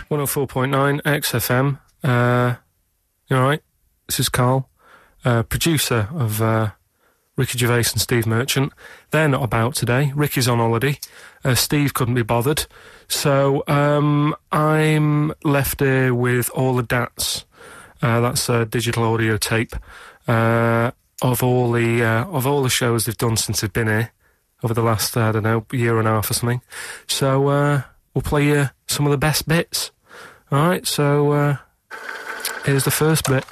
104.9 XFM. You alright? This is Carl, producer of Ricky Gervais and Steve Merchant. They're not about today. Ricky's on holiday. Steve couldn't be bothered. So I'm left here with all the DATs. That's a digital audio tape of all the shows they've done since they've been here over the last, I don't know, year and a half or something. So we'll play you some of the best bits. Alright, so here's the first bit.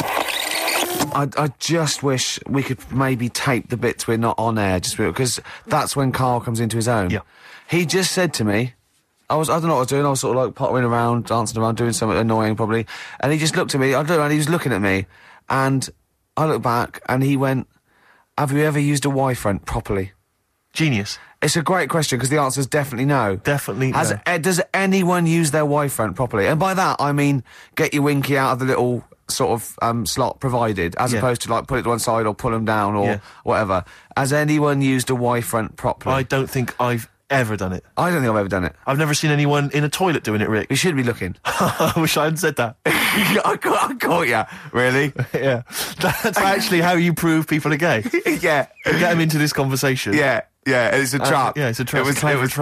I just wish we could maybe tape the bits we're not on air, just because that's when Carl comes into his own. Yeah. He just said to me, I don't know what I was doing, I was sort of like pottering around, dancing around, doing something annoying probably, and he just looked at me, I don't know, and he was looking at me, and I looked back, and he went, have you ever used a Y-front properly? Genius. It's a great question, because the answer is definitely no. Definitely no. Does anyone use their Y-front properly? And by that, I mean, get your winky out of the little sort of slot provided, as opposed to like put it to one side or pull them down or whatever. Has anyone used a Y-front properly? I don't think I've ever done it. I don't think I've ever done it. I've never seen anyone in a toilet doing it, Rick. You should be looking. I wish I hadn't said that. I caught you. Really? Yeah. That's actually how you prove people are gay. Yeah. You get them into this conversation. Yeah. Yeah, it's a trap. Yeah, it's a trap. It was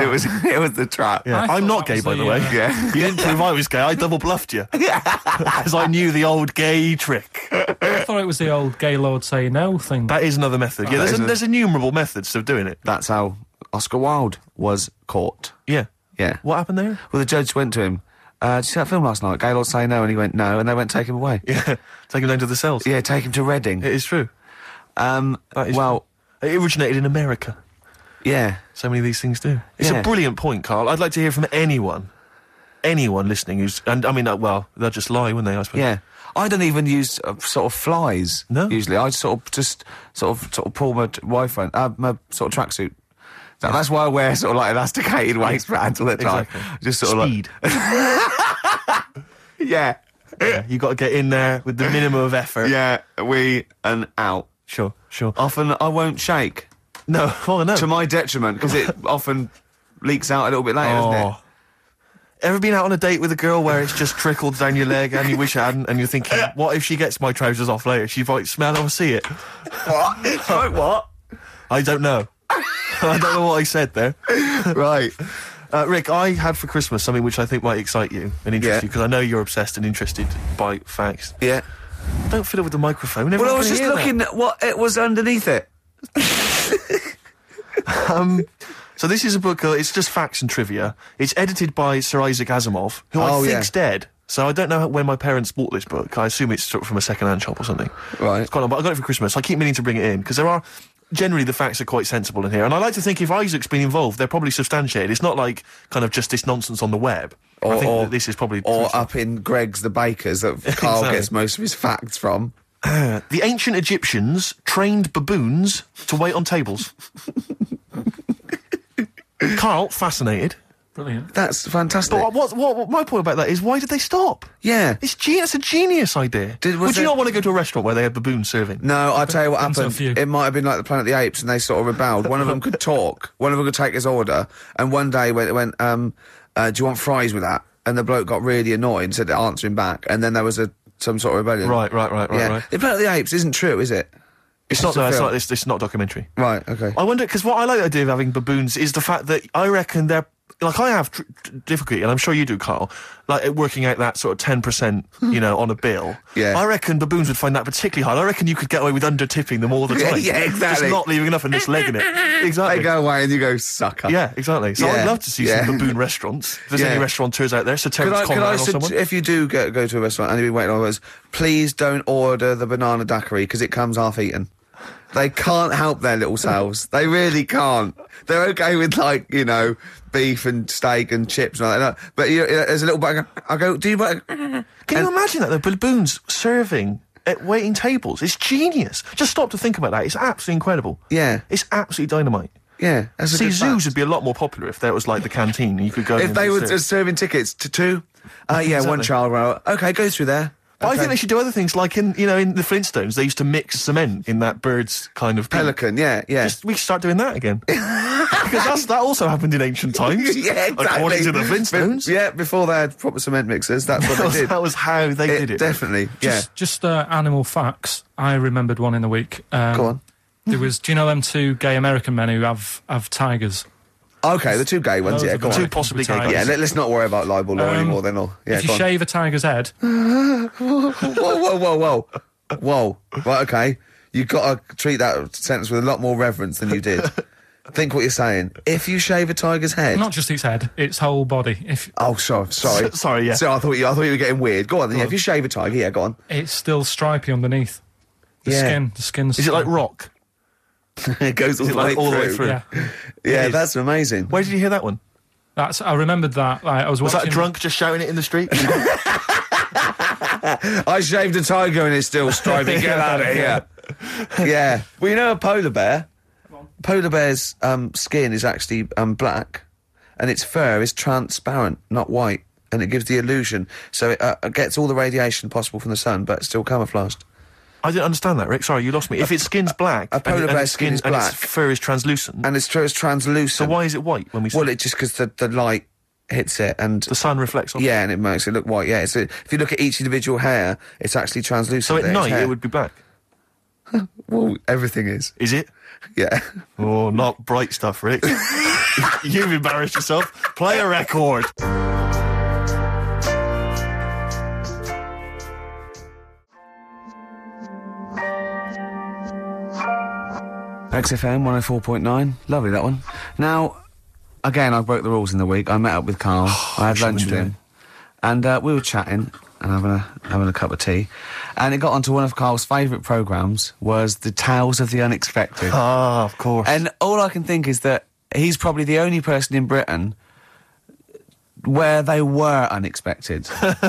the trap. Yeah. I'm not gay, by the way. Yeah. You didn't prove I was gay. I double bluffed you. Because I knew the old gay trick. I thought it was the old gay lord say no thing. That is another method. Yeah, there's innumerable methods of doing it. That's how Oscar Wilde was caught. Yeah. Yeah. What happened there? Well, the judge went to him, did you see that film last night? Gay Lord Say No, and he went, no, and they went, take him away. Yeah. Take him down to the cells. Yeah, take him to Reading. It is true. Well... True. It originated in America. Yeah. So many of these things do. It's a brilliant point, Carl. I'd like to hear from anyone listening who's... And, I mean, well, they'll just lie, wouldn't they, I suppose? Yeah. I don't even use sort of flies, usually. I sort of pull my Y-front, my sort of tracksuit. That's why I wear sort of like elasticated waistbands all the time. Exactly. Just sort Speed. of like... Yeah. Yeah, you got to get in there with the minimum of effort. Yeah, and out. Sure. Often I won't shake. No, no. To my detriment, because it often leaks out a little bit later, doesn't it? Ever been out on a date with a girl where it's just trickled down your leg and you wish it hadn't, and you're thinking, what if she gets my trousers off later? She might smell or see it. What? Like what? I don't know. I don't know what I said there. Right. Rick, I had for Christmas something which I think might excite you and interest you, because I know you're obsessed and interested by facts. Yeah. Don't fiddle with the microphone. Well, I was just looking at what it was underneath it. So this is a book, it's just facts and trivia. It's edited by Sir Isaac Asimov, who I think's dead. So I don't know when my parents bought this book. I assume it's sort of from a second-hand shop or something. Right. It's quite long, but I got it for Christmas. I keep meaning to bring it in, because there are... Generally, the facts are quite sensible in here. And I like to think if Isaac's been involved, they're probably substantiated. It's not like kind of just this nonsense on the web. I think that this is probably... Or up in Greg's the Baker's that Carl gets most of his facts from. The ancient Egyptians trained baboons to wait on tables. Carl, fascinated. Brilliant. That's fantastic. But what my point about that is, why did they stop? Yeah. It's a genius idea. Would you not want to go to a restaurant where they had baboons serving? No, I'll tell you what happened. It might have been like the Planet of the Apes, and they sort of rebelled. One of them could talk. One of them could take his order. And one day went, do you want fries with that? And the bloke got really annoyed and said to answer him back. And then there was some sort of rebellion. Right. The Planet of the Apes isn't true, is it? It's not a documentary. Right, okay. I wonder, because what I like the idea of having baboons is the fact that I reckon they're... Like, I have difficulty, and I'm sure you do, Carl, like, working out that sort of 10%, on a bill. Yeah. I reckon baboons would find that particularly hard. I recken you could get away with under-tipping them all the time. Yeah, exactly. Just not leaving enough and just legging it. Exactly. They go away and you go, sucker. Yeah, exactly. So I'd love to see some baboon restaurants. If there's any restaurateurs out there, so Terence Conrad or someone. If you do go to a restaurant and you've been waiting on those, please don't order the banana daiquiri, because it comes half-eaten. They can't help their little selves. They really can't. They're okay with, like, beef and steak and chips and all that. But there's a little bit. I go, do you... Can you imagine that, the baboons serving at waiting tables? It's genius. Just stop to think about that. It's absolutely incredible. Yeah. It's absolutely dynamite. Yeah. See, zoos would be a lot more popular if there was, like, the canteen and you could go... If they were just serving tickets to two... Exactly. One child, okay, go through there. But I think they should do other things, like in the Flintstones, they used to mix cement in that bird's kind of pelican. Yeah. We should start doing that again. Because that also happened in ancient times. Yeah, exactly. According to the Flintstones. Yeah, before they had proper cement mixers, that's what they did. That was how they did it. Definitely. Just animal facts. I remembered one in the week. Go on. There was. Do you know them two gay American men who have tigers? Okay, the two gay ones. Those Yeah, are go the on. Two possibly gay guys. Yeah, let's not worry about libel law anymore. Then, yeah. If you shave a tiger's head, Whoa. Right, okay. You've got to treat that sentence with a lot more reverence than you did. Think what you're saying. If you shave a tiger's head, not just its head, its whole body. sorry. Sorry, yeah. So I thought you were getting weird. Go on then. Yeah, if you shave a tiger, yeah, go on. It's still stripy underneath. The skin's. Is it like rock? It goes all the way through. Yeah. Yeah, that's amazing. Where did you hear that one? I remembered that. Like, I was Was watching. that a drunk just shouting it in the street? I shaved a tiger and it's still stripy. Get out of here. Yeah. Well, you know a polar bear? Polar bear's skin is actually black, and its fur is transparent, not white, and it gives the illusion. So it gets all the radiation possible from the sun, but it's still camouflaged. I didn't understand that, Rick. Sorry, you lost me. If its skin's black, a polar bear's skin is and black, its fur is translucent, and its fur is translucent. So why is it white when we see Well, it's just because the light hits it and the sun reflects off it? Yeah, and it makes it look white. Yeah, so if you look at each individual hair, it's actually translucent. So at night it would be black. Well, everything is. Is it? Yeah. Oh, not bright stuff, Rick. You've embarrassed yourself. Play a record. XFM 104.9. Lovely, that one. Now, again, I broke the rules in the week. I met up with Carl. I had lunch with him. And we were chatting and having a cup of tea. And it got onto one of Carl's favourite programmes, was the Tales of the Unexpected. Ah, of course. And all I can think is that he's probably the only person in Britain where they were unexpected.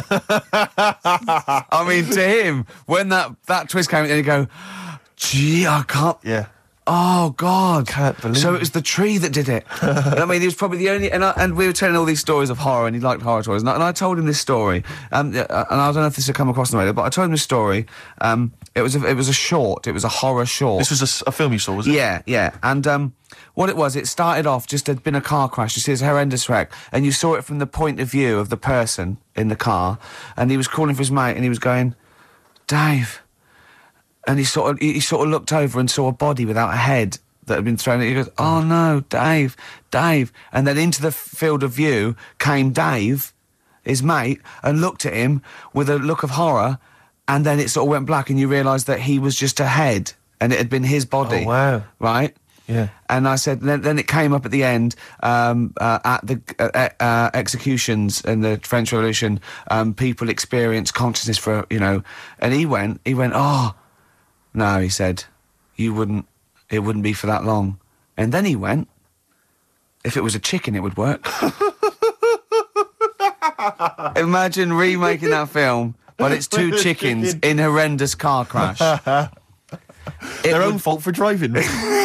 I mean, to him, when that twist came in, he'd go, gee, I can't... Yeah. Oh, God. Can't believe So it was the tree that did it. I mean, he was probably the only... And we were telling all these stories of horror, and he liked horror stories. And I told him this story. And I don't know if this had come across on the radio, but I told him this story. It was a short. It was a horror short. This was a film you saw, was it? Yeah. And what it was, it started off, just had been a car crash. You see, it's a horrendous wreck. And you saw it from the point of view of the person in the car. And he was calling for his mate, and he was going, Dave... And he sort of looked over and saw a body without a head that had been thrown at. He goes, oh no, Dave. And then into the field of view came Dave, his mate, and looked at him with a look of horror, and then it sort of went black and you realised that he was just a head and it had been his body. Oh, wow. Right? Yeah. And I said, then it came up at the end, at the executions in the French Revolution, people experience consciousness for, and he went, oh, no, he said, it wouldn't be for that long. And then he went, if it was a chicken, it would work. Imagine remaking that film, but it's two chickens in horrendous car crash. Their own fault for driving.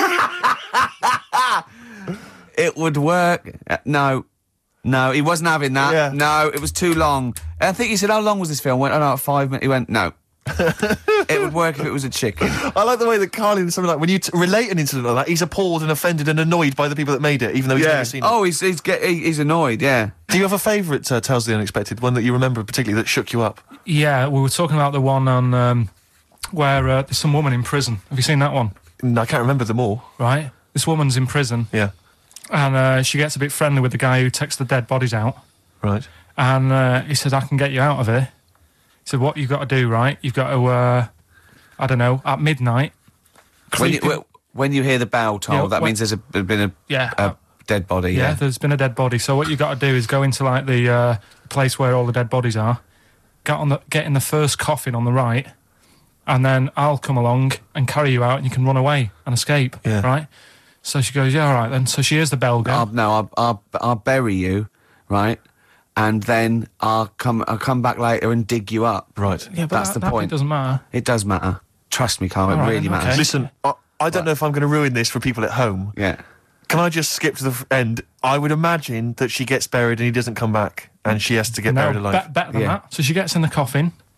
It would work. No, he wasn't having that. Yeah. No, it was too long. I think he said, how long was this film? I went, oh no, 5 minutes. He went, no. It would work if it was a chicken. I like the way that Carlin, something like, when you relate an incident like that, he's appalled and offended and annoyed by the people that made it, even though he's never seen it. Oh, he's annoyed, yeah. Do you have a favourite Tales of the Unexpected, one that you remember particularly that shook you up? Yeah, we were talking about the one on where there's some woman in prison. Have you seen that one? No, I can't remember them all. Right. This woman's in prison. Yeah. And she gets a bit friendly with the guy who takes the dead bodies out. Right. And he said, I can get you out of here. He said, what you've got to do, right? You've got to, at midnight... When you hear the bell toll, that means there's been a dead body. Yeah, there's been a dead body. So what you've got to do is go into, like, the place where all the dead bodies are, get in the first coffin on the right, and then I'll come along and carry you out, and you can run away and escape, right? So she goes, yeah, all right then. So she hears the bell go. I'll bury you, right? And then I'll come back later and dig you up. Right. Yeah, but that's the point. It doesn't matter. It does matter. Trust me, Carl, it really matters. Okay. Listen, I don't know if I'm going to ruin this for people at home. Yeah. Can I just skip to the end? I would imagine that she gets buried and he doesn't come back, and she has to get buried alive. Better than that. So she gets in the coffin,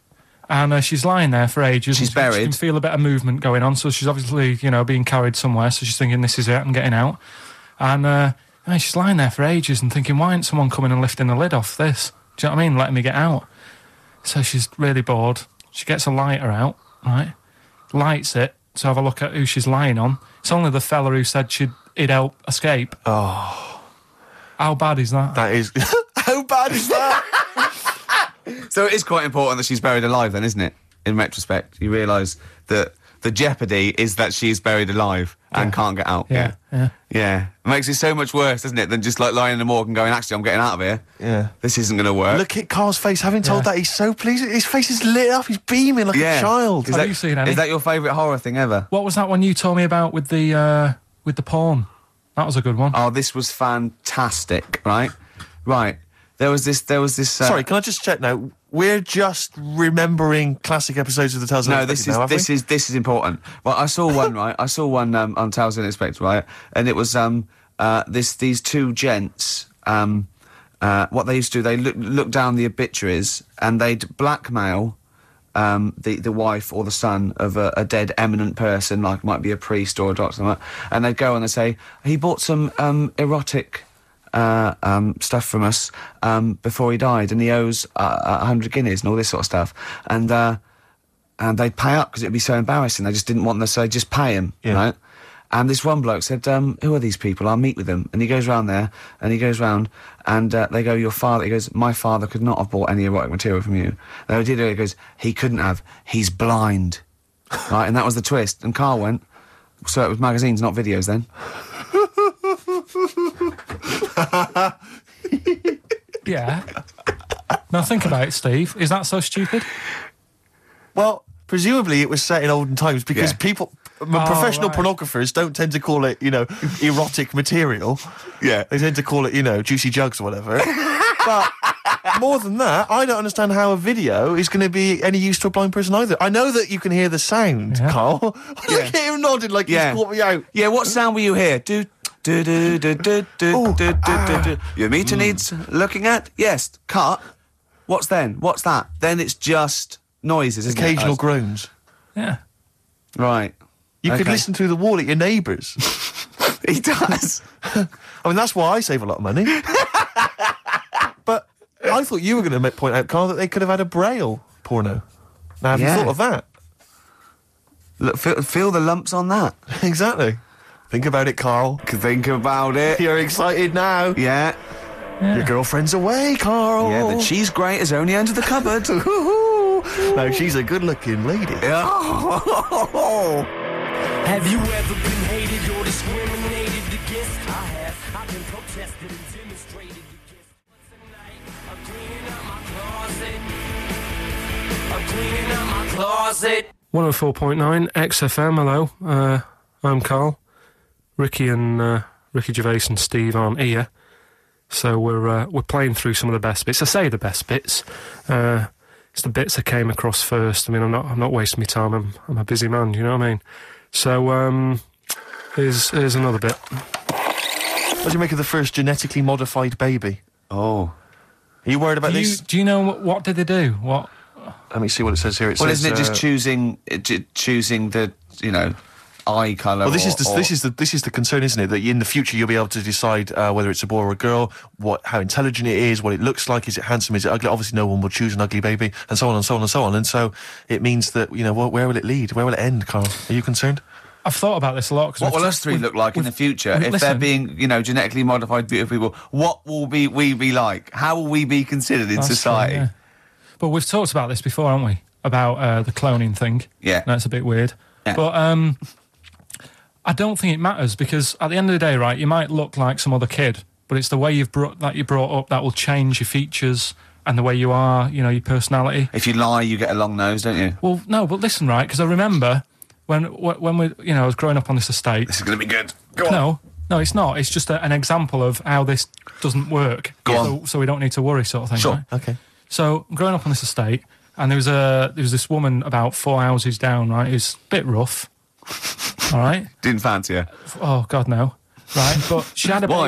And she's lying there for ages. She's and buried. She can feel a bit of movement going on, so she's obviously, being carried somewhere. So she's thinking, this is it, I'm getting out. And she's lying there for ages and thinking, why ain't someone coming and lifting the lid off this? Do you know what I mean? Letting me get out. So she's really bored. She gets a lighter out, right? Lights it to have a look at who she's lying on. It's only the fella who said he'd help escape. Oh. How bad is that? That is... How bad is that? So it is quite important that she's buried alive then, isn't it? In retrospect, you realise that the jeopardy is that she's buried alive and can't get out. Yeah. It makes it so much worse, doesn't it, than just like lying in the morgue and going, actually, I'm getting out of here. Yeah. This isn't going to work. Look at Carl's face. Having told that, he's so pleased. His face is lit up. He's beaming like a child. Have you seen any? Is that your favourite horror thing ever? What was that one you told me about with the porn? That was a good one. Oh, this was fantastic, right? Right. There was this... Sorry, can I just check now? We're just remembering classic episodes of the Tales No, Unexpected this is important. Well, I saw one, right? I saw one on Tales Unexpected, right? And it was these two gents. What they used to do, they look down the obituaries and they'd blackmail the wife or the son of a dead eminent person, like might be a priest or a doctor, like that, and they'd go and they'd say, he bought some erotic stuff from us before he died, and he owes 100 guineas and all this sort of stuff, and they'd pay up because it'd be so embarrassing. They just didn't want them, so they'd just pay him, right? And this one bloke said, who are these people? I'll meet with them. And he goes round there, and he goes round, and they go, your father. He goes, my father could not have bought any erotic material from you. They did it. He goes, he couldn't have. He's blind. Right, and that was the twist. And Carl went, so it was magazines, not videos then. Yeah. Now think about it, Steve. Is that so stupid? Well, presumably it was set in olden times because people... professional pornographers don't tend to call it, erotic material. Yeah. They tend to call it, juicy jugs or whatever. But more than that, I don't understand how a video is going to be any use to a blind person either. I know that you can hear the sound, Carl. Look at him nodding like he's caught me out. Yeah, what sound will you hear? Do. Your meter needs looking at? Yes. Cut. What's then? What's that? Then it's just noises, isn't Occasional groans. Yeah. Right. You could listen through the wall at your neighbours. He does. I mean, that's why I save a lot of money. But I thought you were going to point out, Carl, that they could have had a Braille porno. Now, have you thought of that? Look, feel the lumps on that. Exactly. Think about it, Carl. Think about it. You're excited now. Yeah. Your girlfriend's away, Carl. Yeah, the cheese grate has only entered the cupboard. No, she's a good-looking lady. Oh. Have you ever been hated or discriminated against? I have. I've been protested and demonstrated against. Tonight, I'm cleaning out my closet. 104.9 XFM, hello. I'm Carl. Ricky and Ricky Gervais and Steve aren't here. So we're playing through some of the best bits. I say the best bits. It's the bits I came across first. I mean, I'm not wasting my time. I'm a busy man, you know what I mean? So, here's another bit. What do you make of the first genetically modified baby? Oh. Are you worried about this? Do you know what did they do? What? Let me see what it says here. Isn't it just choosing the, eye colour? Well, this is the concern, isn't it? That in the future you'll be able to decide whether it's a boy or a girl, how intelligent it is, what it looks like, is it handsome, is it ugly? Obviously, no one will choose an ugly baby, and so on and so on and so on. And so it means that where will it lead? Where will it end, Carl? Are you concerned? I've thought about this a lot. What will us three look like in the future if they're being, genetically modified, beautiful people? What will we be like? How will we be considered in society? True, yeah. But we've talked about this before, haven't we? About the cloning thing. Yeah, that's a bit weird. Yeah. But I don't think it matters because at the end of the day, right, you might look like some other kid, but it's the way you're brought up that will change your features and the way you are, your personality. If you lie, you get a long nose, don't you? Well, no, but listen, right, because I remember when we, I was growing up on this estate. This is going to be good. Go on. No, it's not. It's just an example of how this doesn't work. Go on. So we don't need to worry, sort of thing. Sure. Right? Okay. So growing up on this estate, and there was this woman about 4 houses down, right, who's a bit rough. All right. Didn't fancy her. Oh God, no. Right, but she had a Why? baby.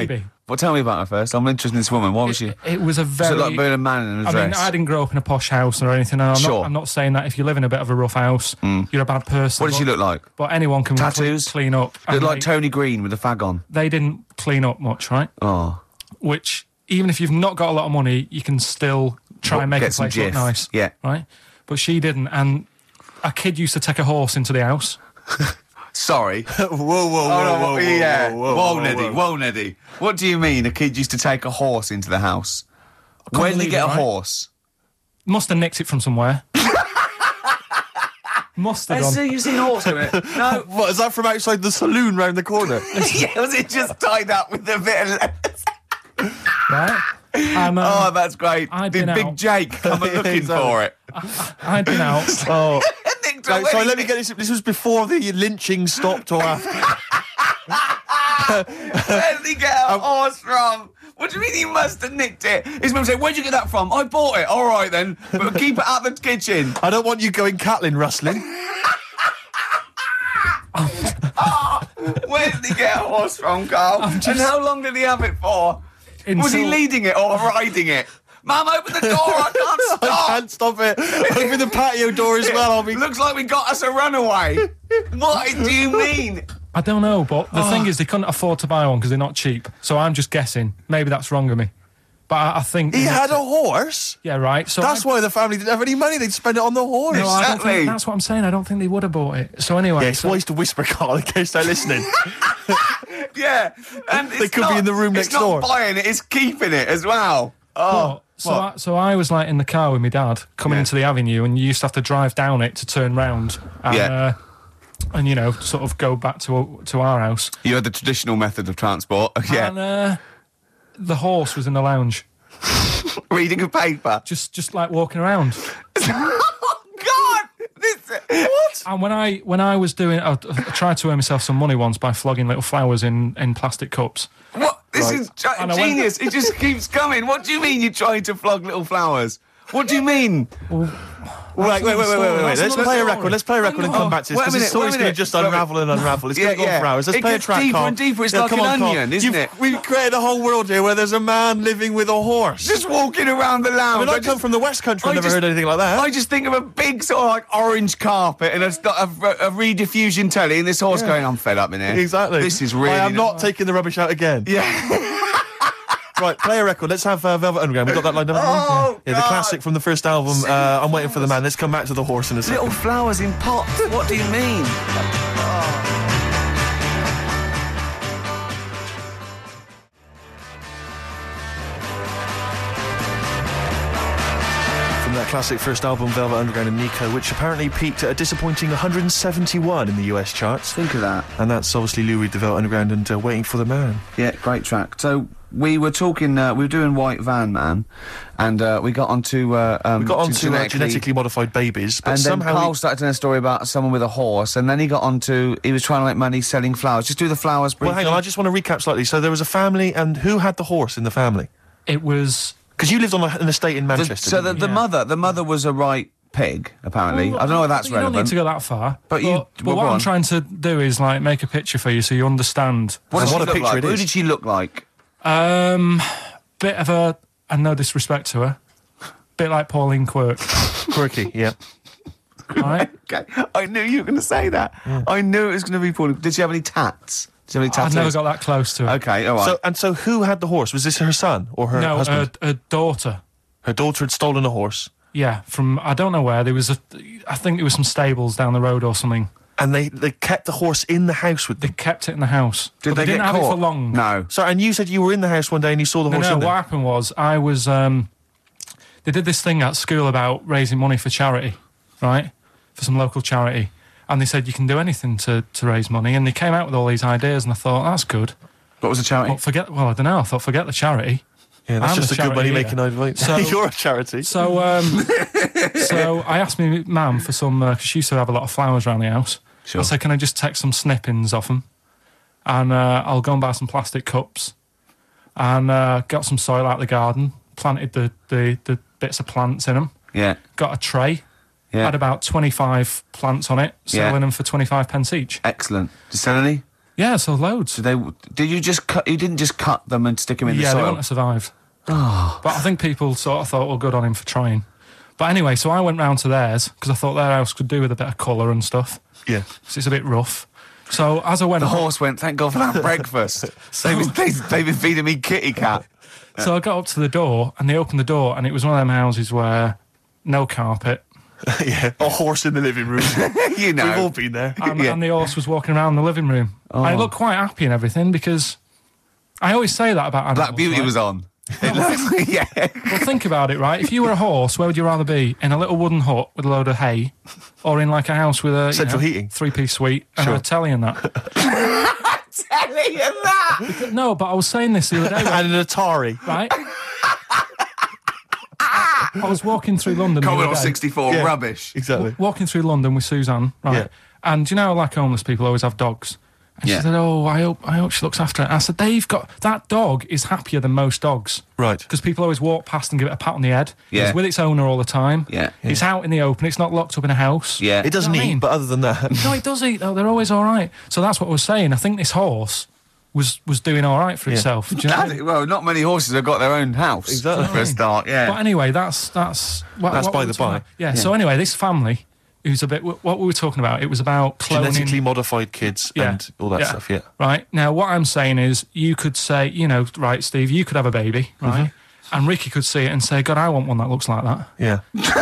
Well, tell me about her first. I'm interested in this woman. Why was she? It was a Was very... it like being a man in a I dress? mean, I didn't grow up in a posh house or anything. And Sure. I'm not saying that if you live in a bit of a rough house, you're a bad person. What did she look like? But anyone can Tattoos? clean up. Looked And like Tony Green with a fag on. they didn't clean up much, right? Oh. Which, even if you've not got a lot of money, you can still try and make Get a some place look jiff. nice. Yeah. Right? But she didn't. And a kid used to take a horse into the house. Sorry. Whoa, Yeah. Whoa, Neddy. What do you mean a kid used to take a horse into the house? Where did he believe get it, a right? horse? Must have nicked it from somewhere. Must have done. you've seen a horse in it. No. What, is that from outside the saloon round the corner? Yeah, was it just tied up with a bit of leather? Right? And, Oh, that's great. I'd Did been Big out. Jake come looking Exactly. for it? I'd been out. Oh. Nicked Right, away. sorry, let me get this. This was before the lynching stopped or after. Where did he get a horse from? What do you mean he must have nicked it? His mum said, where'd you get that from? I bought it. All right, then. But keep it out the kitchen. I don't want you going Catlin rustling. Where did he get a horse from, Carl? And how long did he have it for? Was he Until- leading it or riding it? Mum, open the door. I can't I stop. can't stop it. Open the patio door as well. I'll be... Looks like we got us a runaway. What do you mean? I don't know, but the thing is, they couldn't afford to buy one because they're not cheap. So I'm just guessing. Maybe that's wrong of me. But I think... He had a horse? Yeah, right. So That's why the family didn't have any money. They'd spend it on the horse. No, I don't Exactly. think, that's what I'm saying. I don't think they would have bought it. So anyway... Yeah, it's wise to whisper, Carl, in case they're listening. Yeah. And They could be in the room next door. It's not buying it, it's keeping it as well. Oh. So I was like in the car with my dad coming Yeah. into the avenue, and you used to have to drive down it to turn round. And, Yeah. and you know, sort of go back to our house. You had the traditional method of transport. Yeah. And the horse was in the lounge, Reading a paper. just like walking around. Oh, God! What? And when I was doing, I tried to earn myself some money once by flogging little flowers in plastic cups. What? This Right. is And I went- genius. It just keeps coming. What do you mean you're trying to flog little flowers? What do you mean? Wait. Let's another play a story. record. Let's play a record and come back to this, Wait a because minute, the story's wait a going to minute. just Wait a unravel and unravel. It's Yeah, going to go yeah. for hours. Let's It play a gets track, deeper Carl. and deeper. It's like come an on, Carl. onion, isn't it? We've created a whole world here where there's a man living with a horse. Just walking around the I lounge. mean, I come from the West Country. I've never heard anything like that. I just think of a big sort of like orange carpet and a rediffusion telly and this horse going, I'm fed up in here. Exactly. This is really... I am not taking the rubbish out again. Yeah. Right, play a record. Let's have Velvet Underground. We got that lined up. Oh, yeah, the God. classic from the first album. I'm waiting for the man. Let's come back to the horse in a second. Little flowers in pots. What do you mean? From that classic first album, Velvet Underground and Nico, which apparently peaked at a disappointing 171 in the US charts. Think of that. And that's obviously Lou Reed, the Velvet Underground, and Waiting for the Man. Yeah, great track. So we were talking, we were doing White Van Man, and we got onto... We got on to genetically modified babies, but and then somehow... Carl started telling a story about someone with a horse, and then he got onto... He was trying to make money selling flowers. Just do the flowers briefly. Well, hang on, I just want to recap slightly. So there was a family, and who had the horse in the family? It was... Because you lived on an estate in Manchester. So didn't the Yeah. mother was a right pig, apparently. I don't know if that's you don't relevant. need to go that far. But you- well, what go I'm on. trying to do is like make a picture for you so you understand. What And did what she a look picture like? it Who is. did she look like? Bit of a, and no disrespect to her, bit like Pauline Quirk, Quirky, yeah. right? Okay, I knew you were going to say that. I knew it was going to be Pauline. Did she have any tats? Did she have any I've tattoos? never got that close to her. Okay, all right. So who had the horse? Was this her son or her No, husband? her daughter. Her daughter had stolen a horse, Yeah, from I don't know where. There was I think there was some stables down the road or something. and they kept the horse in the house with They them. kept it in the house. Did but they didn't get have caught? it for long. No. So, and you said you were in the house one day and you saw the No, horse no, in what there. happened was I was they did this thing at school about raising money for charity, right? For some local charity. And they said you can do anything to raise money, and they came out with all these ideas, and I thought that's good. What was the charity? Well, I don't know. I thought forget the charity. Yeah, that's I'm just the a good money charity making here. idea. So- You're a charity. So, so I asked my mum for some because she used to have a lot of flowers around the house. Sure. I said, "Can I just take some snippings off them, and I'll go and buy some plastic cups, and got some soil out of the garden, planted the bits of plants in them, Yeah. got a tray, Yeah. had about 25 plants on it, selling Yeah. them for 25 pence each. Excellent. Did you sell any? Yeah, so loads. Did you just cut? You didn't just cut them and stick them in the Yeah, they soil. wouldn't have survived. But I think people sort of thought, well, good on him for trying. But anyway, so I went round to theirs because I thought their house could do with a bit of colour and stuff. Yeah. So it's a bit rough. So as I went The on- horse went, thank God for that breakfast. They've been feeding me kitty cat. So I got up to the door and they opened the door and it was one of them houses where no carpet Yeah. A horse in the living room. You know. We've all been there. and the horse was walking around the living room. And it looked quite happy and everything because I always say that about animals. Black Beauty right? was on. Yeah. Well, think about it, right? If you were a horse, where would you rather be? In a little wooden hut with a load of hay, or in like a house with a Central heating. 3-piece suite and a telly and that? Telling you that. No, but I was saying this the other day, And an Atari. right? I was walking through London. the Commodore other day. 64, Yeah. rubbish. Exactly. Walking through London with Suzanne, right? Yeah. And you know, like homeless people always have dogs. And Yeah. she said, "Oh, I hope she looks after it." I said, that dog is happier than most dogs. Right. Because people always walk past and give it a pat on the head. Yeah. It's with its owner all the time. Yeah. It's out in the open. It's not locked up in a house. Yeah. It doesn't You know what I eat, mean? but other than that. No, it does eat though. They're always all right. So that's what I was saying. I think this horse was doing all right for itself. Do you know what I mean? Well, not many horses have got their own house. Exactly. For a start, yeah. But anyway, that's That's what by we the were talking by. about. Yeah. So anyway, this family who's a bit. What we were talking about? It was about cloning. Genetically modified kids Yeah. and all that stuff, yeah. Right. Now, what I'm saying is, you could say, right, Steve, you could have a baby, right? And Ricky could see it and say, God, I want one that looks like that, Yeah.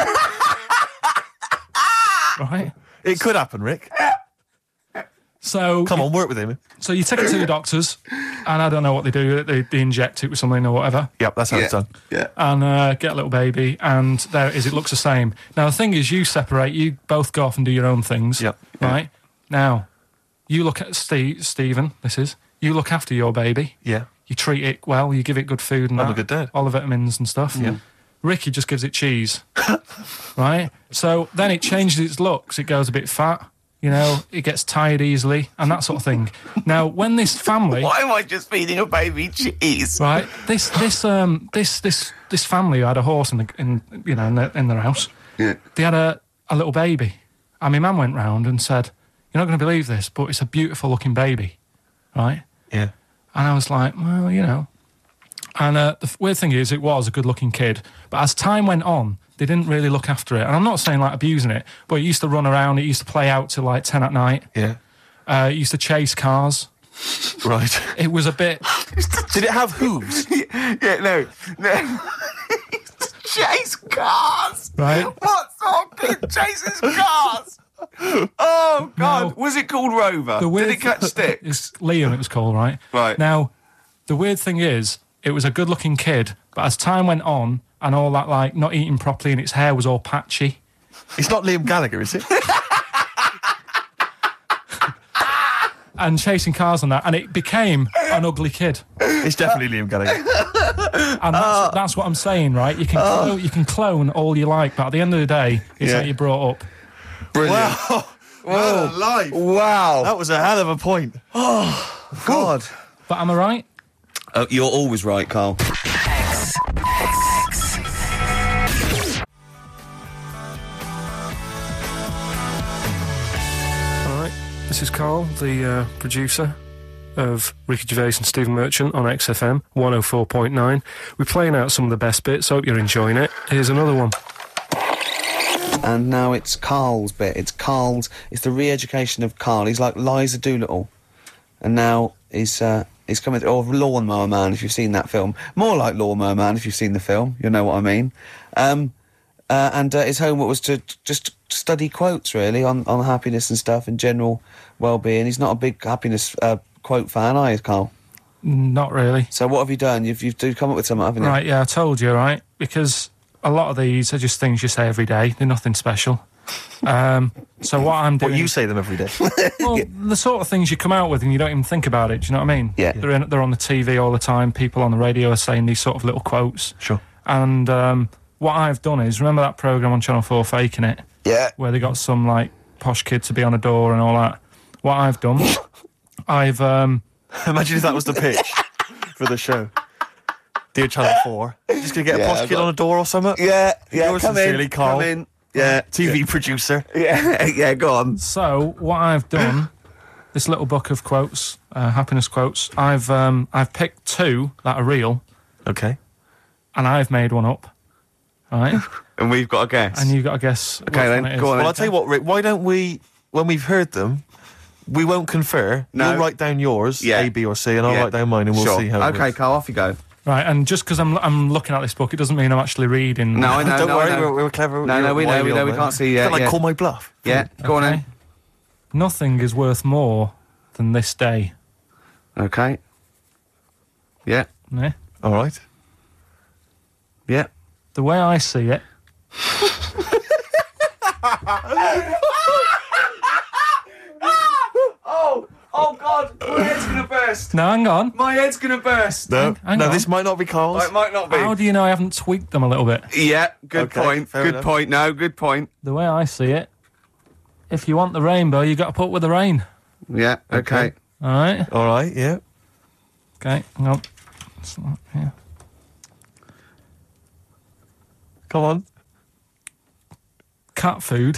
right? It could happen, Rick. So Come on, work with him. So you take it to the doctors, and I don't know what they do. They inject it with something or whatever, Yep, that's how Yeah. it's done. Yeah. and get a little baby, and there it is. It looks the same. Now the thing is, you separate. You both go off and do your own things. Yep. Right. Now, you look at Stephen. You look after your baby. Yeah. You treat it well. You give it good food and I'm a that, good dad. all the vitamins and stuff. Yeah. Ricky just gives it cheese. Right. So then it changes its looks. It goes a bit fat. It gets tired easily and that sort of thing. Now, when this family, Why am I just feeding a baby cheese? right, this family who had a horse in their house, Yeah. they had a little baby, and my mum went round and said, "You're not going to believe this, but it's a beautiful looking baby," right? Yeah. And I was like, well, And the weird thing is, it was a good looking kid, but as time went on, they didn't really look after it. And I'm not saying like abusing it, but it used to run around. It used to play out till like 10 at night. Yeah. It used to chase cars. Right. It was a bit. Did it have hooves? Yeah, no. Chase cars. Right. What sort of kid chases cars? Oh, God. No. Was it called Rover? Did it catch sticks? It's Liam, it was called, right? Right. Now, the weird thing is, it was a good looking kid, but as time went on and all that, like not eating properly and its hair was all patchy. It's not Liam Gallagher, is it? And chasing cars and that, and it became an ugly kid. It's definitely Liam Gallagher. And that's what I'm saying, right? You can clone all you like, but at the end of the day, it's Yeah. how you brought up. Brilliant. Wow. What a life. Wow. That was a hell of a point. God. But am I right? You're always right, Carl. All right. This is Carl, the producer of Ricky Gervais and Stephen Merchant on XFM 104.9. We're playing out some of the best bits. Hope you're enjoying it. Here's another one. And now it's Carl's bit. It's the re-education of Carl. He's like Liza Doolittle. And now he's coming, or Lawnmower Man, if you've seen that film. More like Lawnmower Man, if you've seen the film. You'll know what I mean. And his homework was to just study quotes, really, on happiness and stuff and general well-being. He's not a big happiness quote fan, are you, Carl? Not really. So what have you done? You've come up with something, haven't you? Right, yeah, I told you, right? Because a lot of these are just things you say every day. They're nothing special. So what I'm doing... Well, you say them every day. Well, the sort of things you come out with and you don't even think about it, do you know what I mean? Yeah. They're on the TV all the time. People on the radio are saying these sort of little quotes. Sure. And what I've done is, remember that programme on Channel 4, Faking It? Yeah. Where they got some, like, posh kid to be on a door and all that. What I've done, I've... Imagine if that was the pitch for the show. Dear Channel 4, just going to get a posh kid on a door or something? Yeah, Yours come sincerely, in, Carl. come in. Yeah. TV producer. Yeah, go on. So, what I've done, this little book of quotes, happiness quotes. I've picked 2 that are real, Okay. and I've made one up. Right, And we've got a guess. and you've got to guess. Okay, which then, one it is. go on Well, I'll tell you what, Rick. Why don't we, when we've heard them, we won't confer. No. You'll write down yours, Yeah. A, B, or C, and I'll Yeah. write down mine, and we'll Sure. see how it Okay, works. Carl, off you go. Right, and just because I'm looking at this book, it doesn't mean I'm actually reading. No, I know. Don't no, worry, I know. we're clever. No, You're we know, wily on we that. can't see Is yet. that like yeah. call my bluff? Yeah, go on Okay. then. Nothing is worth more than this day. Okay. Yeah, Yeah? All right. yeah. The way I see it, Oh God, my head's gonna burst. now hang on. My head's gonna burst. No, Hang no, on. this might not be Carl's. It might not be. How do you know I haven't tweaked them a little bit? Yeah, good Okay, point. fair Good enough. point. No, good point. The way I see it, if you want the rainbow, you got to put up with the rain. Yeah, okay. All right. All right, yeah. Okay. Hang on. It's not here. Come on. Cat food.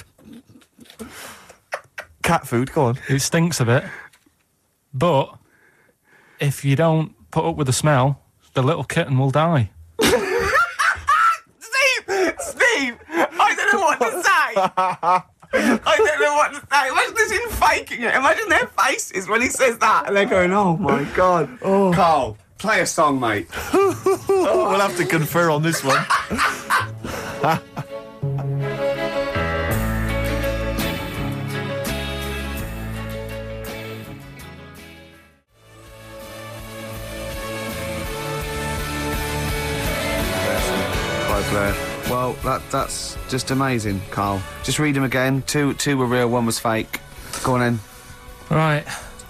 Cat food, go on. It stinks a bit, but if you don't put up with the smell, the little kitten will die. Steve, I don't know what to say. I don't know what to say. Imagine this in faking it. Imagine their faces when he says that, and they're going, "Oh my God." Carl, play a song, mate. We'll have to confer on this one. Quite Blair. Well, that's just amazing, Carl. Just read them again. Two were real, one was fake. Go on then. Right.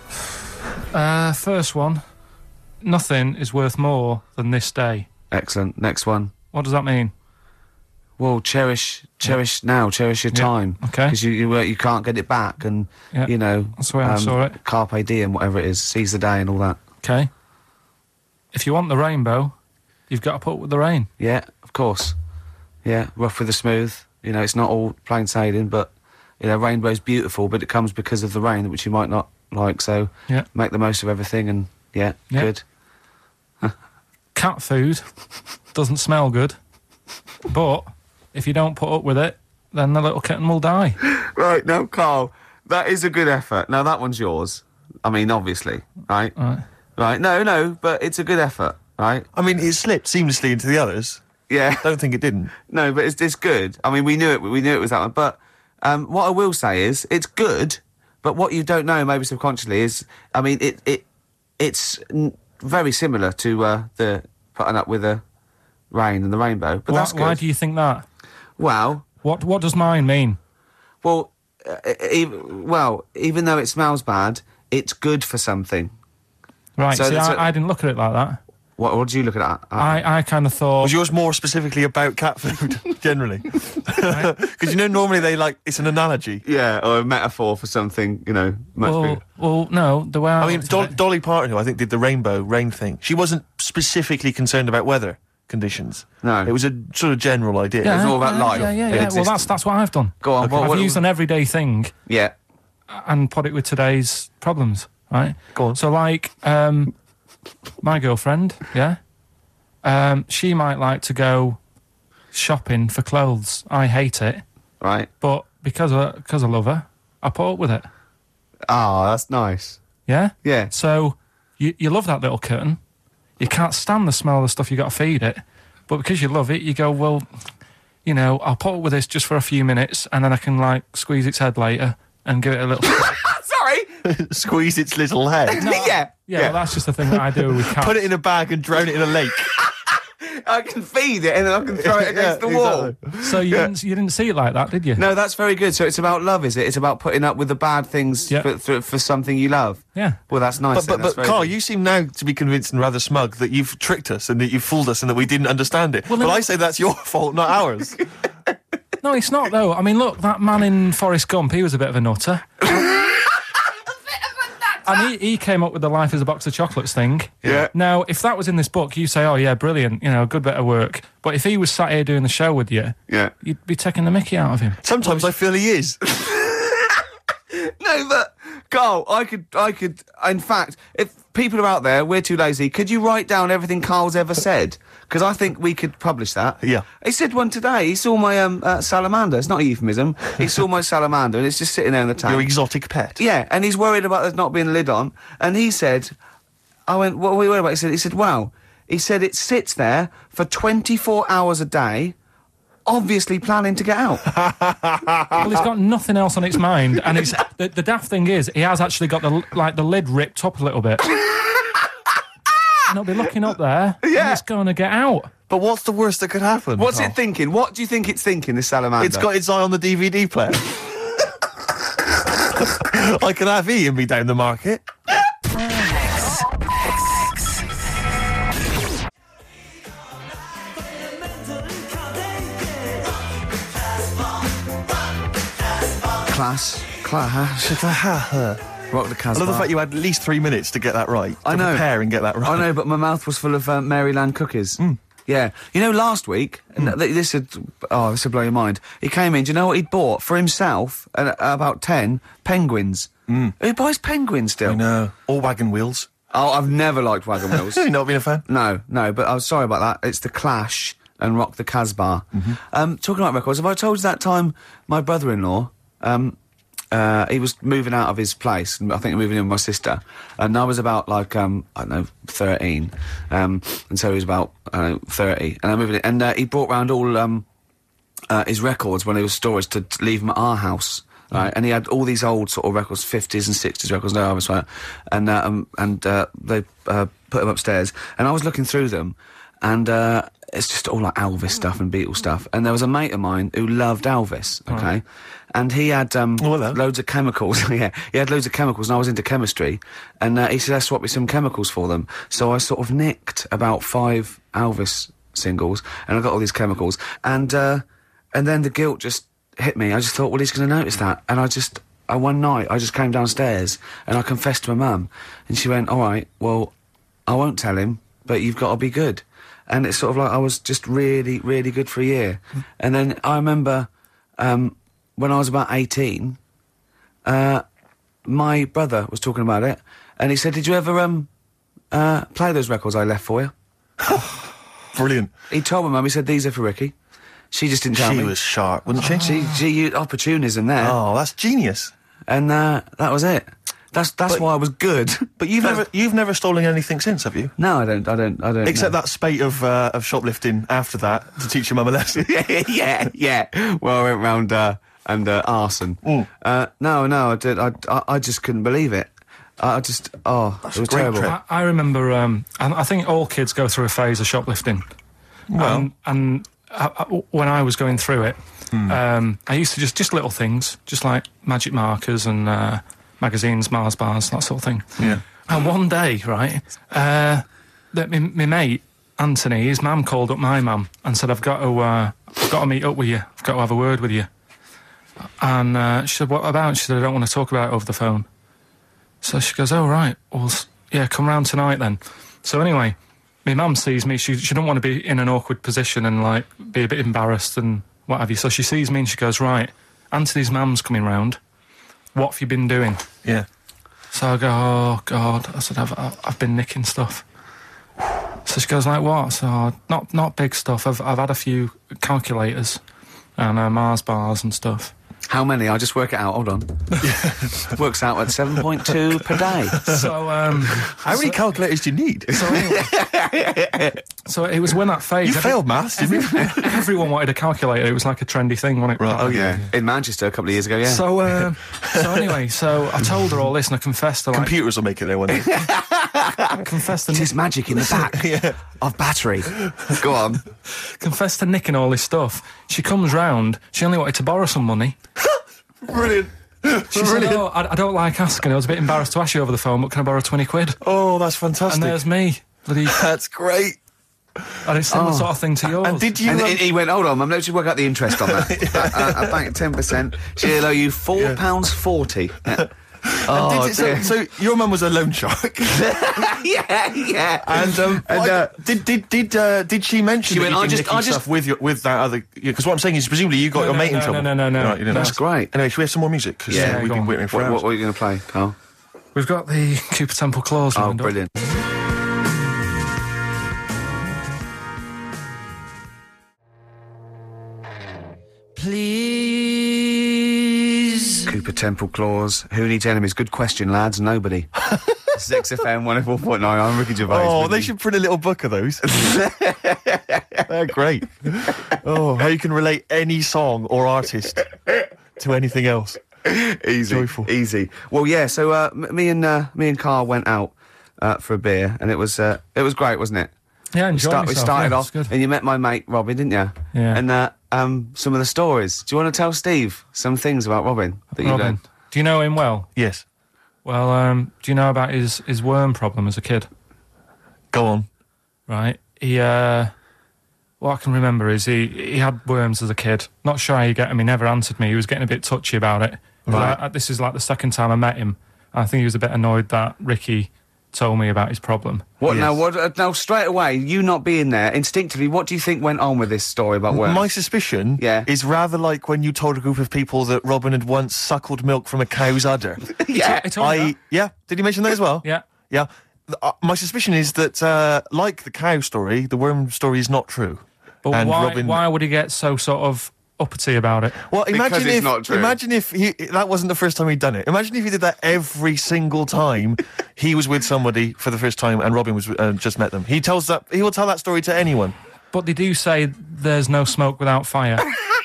First one. Nothing is worth more than this day. Excellent. Next one. What does that mean? Well, cherish now, cherish your time. okay. Because you can't get it back, and Yeah, you know that's the way I saw it. Carpe diem, whatever it is, seize the day and all that. Okay. If you want the rainbow, you've got to put up with the rain. Yeah, of course. Yeah, rough with the smooth. You know, it's not all plain sailing, but you know, rainbow's beautiful, but it comes because of the rain, which you might not like. So Yeah. make the most of everything, and yeah. Good. Cat food doesn't smell good, but if you don't put up with it, then the little kitten will die. Right, now, Carl, that is a good effort. Now, that one's yours. I mean, obviously, right? Right. Right, no, but it's a good effort, right? I mean, it slipped seamlessly into the others. Yeah. Don't think it didn't. No, but it's good. I mean, we knew it was that one. But what I will say is, it's good, but what you don't know, maybe subconsciously, is, I mean, it's very similar to the putting up with the rain and the rainbow. But that's good. Why do you think that? Well, What does mine mean? well, even though it smells bad, it's good for something. Right, So see, that's I didn't look at it like that. What did you look at that? I kind of thought... Was yours more specifically about cat food, generally? Because you know, normally it's an analogy. Yeah, or a metaphor for something, you know, much bigger. well, no, the way I I mean, looked at it- Dolly Parton, who I think did the rainbow rain thing, she wasn't specifically concerned about weather conditions. No. It was a sort of general idea. It's all about life. Yeah. It Well, exists. that's what I've done. Go on, I've used an everyday thing Yeah, and put it with today's problems, right? Go on. So, like, my girlfriend, yeah, she might like to go shopping for clothes. I hate it, right. but because I love her, I put up with it. Oh, that's nice. Yeah? Yeah. So, you love that little kitten. You can't stand the smell of the stuff you got to feed it. But because you love it, you go, well, you know, I'll put up with this just for a few minutes and then I can, like, squeeze its head later and give it a little... Sorry. Squeeze its little head. Yeah. Yeah, well, that's just the thing that I do with cats. Put it in a bag and drown it in a lake. I can feed it and then I can throw it against the wall. exactly. So you didn't see it like that, did you? No, that's very good. So it's about love, is it? It's about putting up with the bad things Yeah. for something you love. Yeah. Well, that's nice. But That's very Carl, good. you seem now to be convinced and rather smug that you've tricked us and that you've fooled us and that we didn't understand it. Well, but no- I say that's your fault, not ours. No, it's not, though. I mean, look, that man in Forrest Gump, he was a bit of a nutter. And he came up with the life is a box of chocolates thing. Yeah. Now, if that was in this book, you say, oh, yeah, brilliant, you know, good bit of work. But if he was sat here doing the show with you, Yeah. you'd be taking the mickey out of him. Sometimes I feel he is. No, but Carl, I could. In fact, if people are out there, we're too lazy. Could you write down everything Carl's ever said? Because I think we could publish that. Yeah. He said one today. He saw my salamander. It's not a euphemism. He saw my salamander, and it's just sitting there in the tank. Your exotic pet. Yeah, and he's worried about there not being a lid on. And he said, I went, what are we worried about? He said, wow. He said it sits there for 24 hours a day, obviously planning to get out. Well, it's got nothing else on its mind, and it's the daft thing is, he has actually got the lid ripped up a little bit. And it'll be looking up there, and it's going to get out. But what's the worst that could happen? What's it thinking? What do you think it's thinking, this salamander? It's got its eye on the DVD player. I could have Ian be down the market. Class. Rock the Casbah. I love the fact you had at least 3 minutes to get that right. I know. Prepare and get that right. I know, but my mouth was full of Maryland cookies. Yeah. You know, last week, and this would blow your mind. He came in, do you know what he'd bought? For himself, about 10 penguins. Who buys penguins still? I know. All wagon wheels. Oh, I've never liked wagon wheels. You not been a fan? No, but I was sorry about that. It's The Clash and Rock the Casbah. Talking about records, have I told you that time my brother-in-law, he was moving out of his place, and I think moving in with my sister, and I was about, like, I don't know, 13, and so he was about, 30, and I moved in, and he brought round all his records when he was storage to leave them at our house. Right, and he had all these old sort of records, 50s and 60s records, no, I was right, and they put them upstairs, and I was looking through them, and it's just all like Elvis stuff and Beatles stuff, and there was a mate of mine who loved Elvis, okay, and he had loads of chemicals, yeah, he had loads of chemicals, and I was into chemistry, and he said, let's swap me some chemicals for them, so I sort of nicked about 5 Elvis singles, and I got all these chemicals, and then the guilt just hit me. I just thought, well, he's going to notice that. And one night, I just came downstairs and I confessed to my mum. And she went, all right, well, I won't tell him, but you've got to be good. And it's sort of like I was just really, really good for a year. And then I remember when I was about 18, my brother was talking about it. And he said, did you ever play those records I left for you? Brilliant. He told my mum, he said, these are for Ricky. She just didn't tell me. She was sharp, wasn't she? She used opportunism there. Oh, that's genius. And that was it. That's why I was good. But you've never stolen anything since, have you? No, I don't. Except that spate of shoplifting after that to teach your mum a lesson. yeah. Well, I went round and arson. No, I did. I just couldn't believe it. It was terrible. I remember. I think all kids go through a phase of shoplifting. Well, and when I was going through it, I used to just little things, just like magic markers and magazines, Mars bars, that sort of thing. Yeah. And one day, right, that my mate Anthony, his mum called up my mum and said, I've got to meet up with you. I've got to have a word with you. And she said, what about? She said, I don't want to talk about it over the phone. So she goes, oh, right, well, yeah, come round tonight then. So anyway, my mum sees me, she don't want to be in an awkward position and, like, be a bit embarrassed and what have you. So she sees me and she goes, right, Anthony's mum's coming round. What have you been doing? Yeah. So I go, oh, God. I said, I've been nicking stuff. So she goes, like, what? So, not big stuff. I've had a few calculators and Mars bars and stuff. How many? I'll just work it out. Hold on. Works out at 7.2 per day. So, how many calculators do you need? So, anyway, so it was when that phase. You failed maths, didn't you? Everyone wanted a calculator. It was like a trendy thing, wasn't it? Right. Oh, yeah. In Manchester a couple of years ago, yeah. So anyway, so I told her all this and I confessed to, like... Computers will make it there one day. confessed to... There's magic in the back of battery. Go on. Confessed to nicking all this stuff. She comes round. She only wanted to borrow some money. Brilliant. She said, oh, I don't like asking. I was a bit embarrassed to ask you over the phone, but can I borrow 20 quid? Oh, that's fantastic. And there's me. That's great. And it's similar sort of thing to yours. And did you... And he went, hold on, Mum, let's just work out the interest on that. I bank at 10%. She'll owe you £4.40. Oh, so your mum was a loan shark. yeah. And did she mention? She went, I just stuff with that other? Because what I'm saying is, presumably you got your mate in trouble. No. Right, you didn't That's ask. great. Anyway, should we have some more music? Because we've been waiting for hours. What are you going to play, Carl? We've got the Cooper Temple clause Oh, lined up. brilliant. Please. Cooper Temple Clause. Who needs enemies? Good question, lads. Nobody. This is XFM 104.9. I'm Ricky Gervais. Oh, with they you. should print a little book of those. They're great. Oh, how you can relate any song or artist to anything else. Easy, Joyful. easy. Well, yeah. So me and Carl went out for a beer, and it was great, wasn't it? Yeah, enjoy We myself. started Yeah, off, it's good. and you met my mate Robin, didn't you? Yeah. And some of the stories. Do you want to tell Steve some things about Robin that you Robin, learned? do you know him well? Yes. Well, do you know about his worm problem as a kid? Go on. Right. He, what I can remember is he had worms as a kid. Not sure how you get him. He never answered me. He was getting a bit touchy about it. Right. This is like the second time I met him. I think he was a bit annoyed that Ricky told me about his problem. What Yes. now? What now? Straight away, you not being there, instinctively, what do you think went on with this story about worms? My suspicion Yeah. is rather like when you told a group of people that Robin had once suckled milk from a cow's udder. yeah. He told me that. Yeah, did he mention that as well? Yeah. Yeah. My suspicion is that, like the cow story, the worm story is not true. But And why, Robin- why would he get so sort of uppity about it? Well, Because it's not true. Imagine if that wasn't the first time he'd done it. Imagine if he did that every single time he was with somebody for the first time and Robin was just met them. He will tell that story to anyone. But they do say there's no smoke without fire.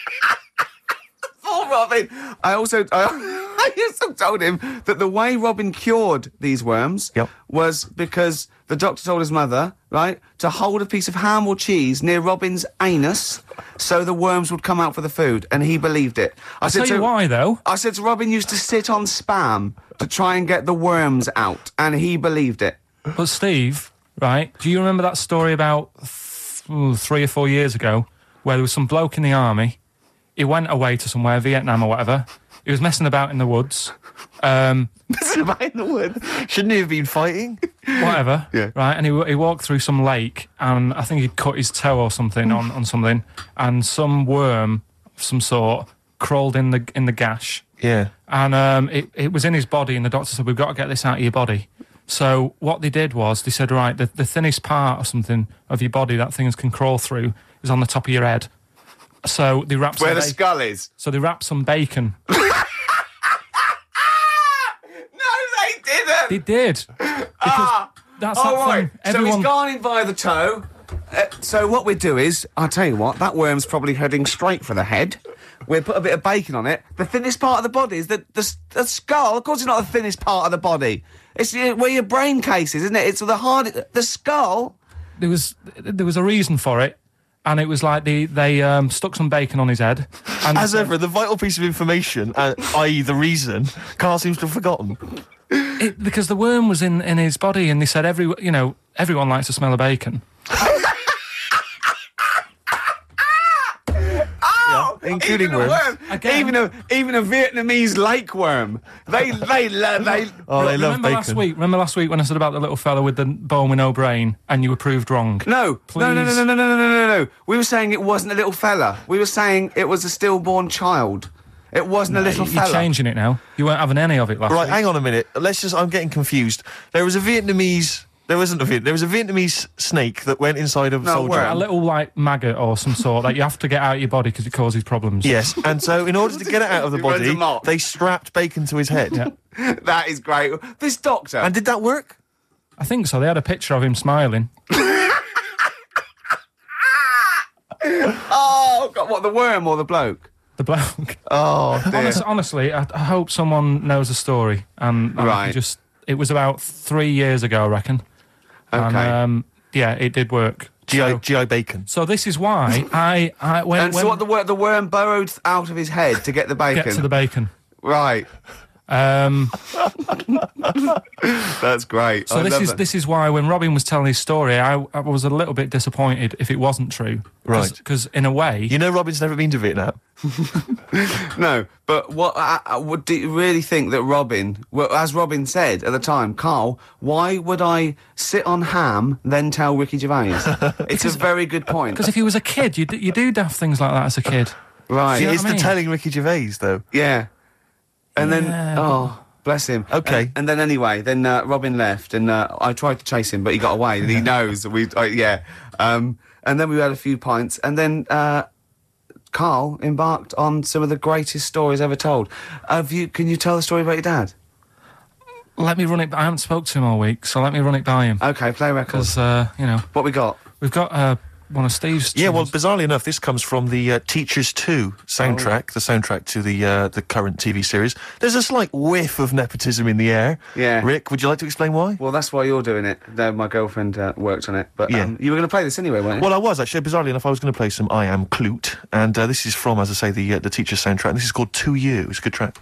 Oh, Robin! I also told him that the way Robin cured these worms Yep. was because the doctor told his mother, right, to hold a piece of ham or cheese near Robin's anus so the worms would come out for the food, and he believed it. I Tell you why, though. I said to Robin used to sit on spam to try and get the worms out, and he believed it. But Steve, right, do you remember that story about 3 or 4 years ago where there was some bloke in the army? He went away to somewhere, Vietnam or whatever. He was messing about in the woods. Right in the wood. Shouldn't he have been fighting? Oh, Whatever. Yeah. Right, and he walked through some lake, and I think he'd cut his toe or something on something, and some worm of some sort crawled in the gash, Yeah. and it was in his body, and the doctor said, "We've got to get this out of your body." So what they did was they said, "Right, the thinnest part or something of your body that things can crawl through is on the top of your head." So they wrapped Where the some skull is. so they wrapped some bacon. No, they didn't! They did. Because that's Oh, that right. thing. So he's gone in via the toe. So what we'd do is, I'll tell you what, that worm's probably heading straight for the head. We'll put a bit of bacon on it. The thinnest part of the body is the skull. Of course it's not the thinnest part of the body. It's where your brain case is, isn't it? It's the skull. There was a reason for it, and it was like they stuck some bacon on his head. And As ever, the vital piece of information, i.e. the reason, Carl seems to have forgotten. because the worm was in his body, and they said everyone likes to smell of bacon. Including even a worms. worm. Again. Even a Vietnamese lake worm. They Oh, they love Remember bacon. last week when I said about the little fella with the bone with no brain, and you were proved wrong? No. Please. No. We were saying it wasn't a little fella. We were saying it was a stillborn child. It wasn't a little You're fella. changing it now. You weren't having any of it last Right, week. hang on a minute. I'm getting confused. There was a Vietnamese snake that went inside of a No, soldier. where? A little like maggot or some sort that you have to get out of your body because it causes problems. Yes, and so in order to get it out of the He runs body, amok. they strapped bacon to his head. Yeah. That is great. This doctor. And did that work? I think so. They had a picture of him smiling. Oh, God, what, the worm or the bloke? The bloke. Oh, dear. Honestly, I hope someone knows the story. And I Right. can it was about 3 years ago, I reckon. Okay. And, yeah, it did work. GI bacon. So this is why I when And so what, the worm burrowed out of his head to get the bacon? get to the bacon. Right. That's great. So I love it. this is why when Robin was telling his story, I was a little bit disappointed if it wasn't true. Right. Because in a way, You know Robin's never been to Vietnam. No, but what do you really think that Robin, well, as Robin said at the time, Carl, why would I sit on ham then tell Ricky Gervais? It's a very good point. because if he was a kid, you do daft things like that as a kid. Right. You know It is what I the mean? telling Ricky Gervais, though. Yeah. And then, Yeah, oh, Bless him. Okay. And then anyway, then Robin left, and I tried to chase him, but he got away, and he knows that we. Yeah. And then we had a few pints, and then Carl embarked on some of the greatest stories ever told. Can you tell the story about your dad? Let me run it. I haven't spoke to him all week, so let me run it by him. Okay, play record. Because you know, What we got? we've got one of Steve's. Yeah, well, tunes. bizarrely enough, this comes from the Teachers 2 soundtrack, the soundtrack to the current TV series. There's a slight whiff of nepotism in the air. Yeah. Rick, would you like to explain why? Well, that's why you're doing it. My girlfriend worked on it, but Yeah. you were going to play this anyway, weren't you? Well, I was actually. Bizarrely enough, I was going to play some I Am Clute, and this is from, as I say, the Teachers soundtrack. And this is called To You. It's a good track.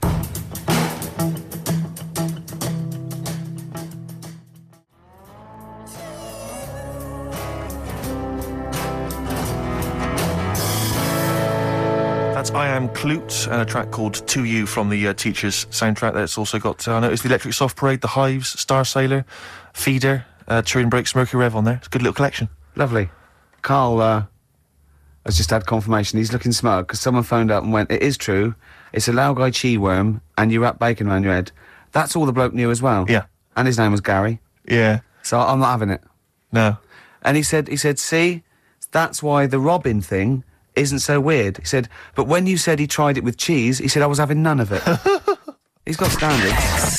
That's I Am Clute, and a track called To You from the Teachers soundtrack. That's also got, I noticed, the Electric Soft Parade, The Hives, Star Sailor, Feeder, Turin Breaks, Mercury Rev on there. It's a good little collection. Lovely. Carl has just had confirmation. He's looking smug because someone phoned up and went, "It is true. It's a Laogai chi worm, and you wrap bacon around your head." That's all the bloke knew as well. Yeah. And his name was Gary. Yeah. So I'm not having it. No. And he said, see, that's why the Robin thing isn't so weird. He said, but when you said he tried it with cheese, he said I was having none of it. He's got standards.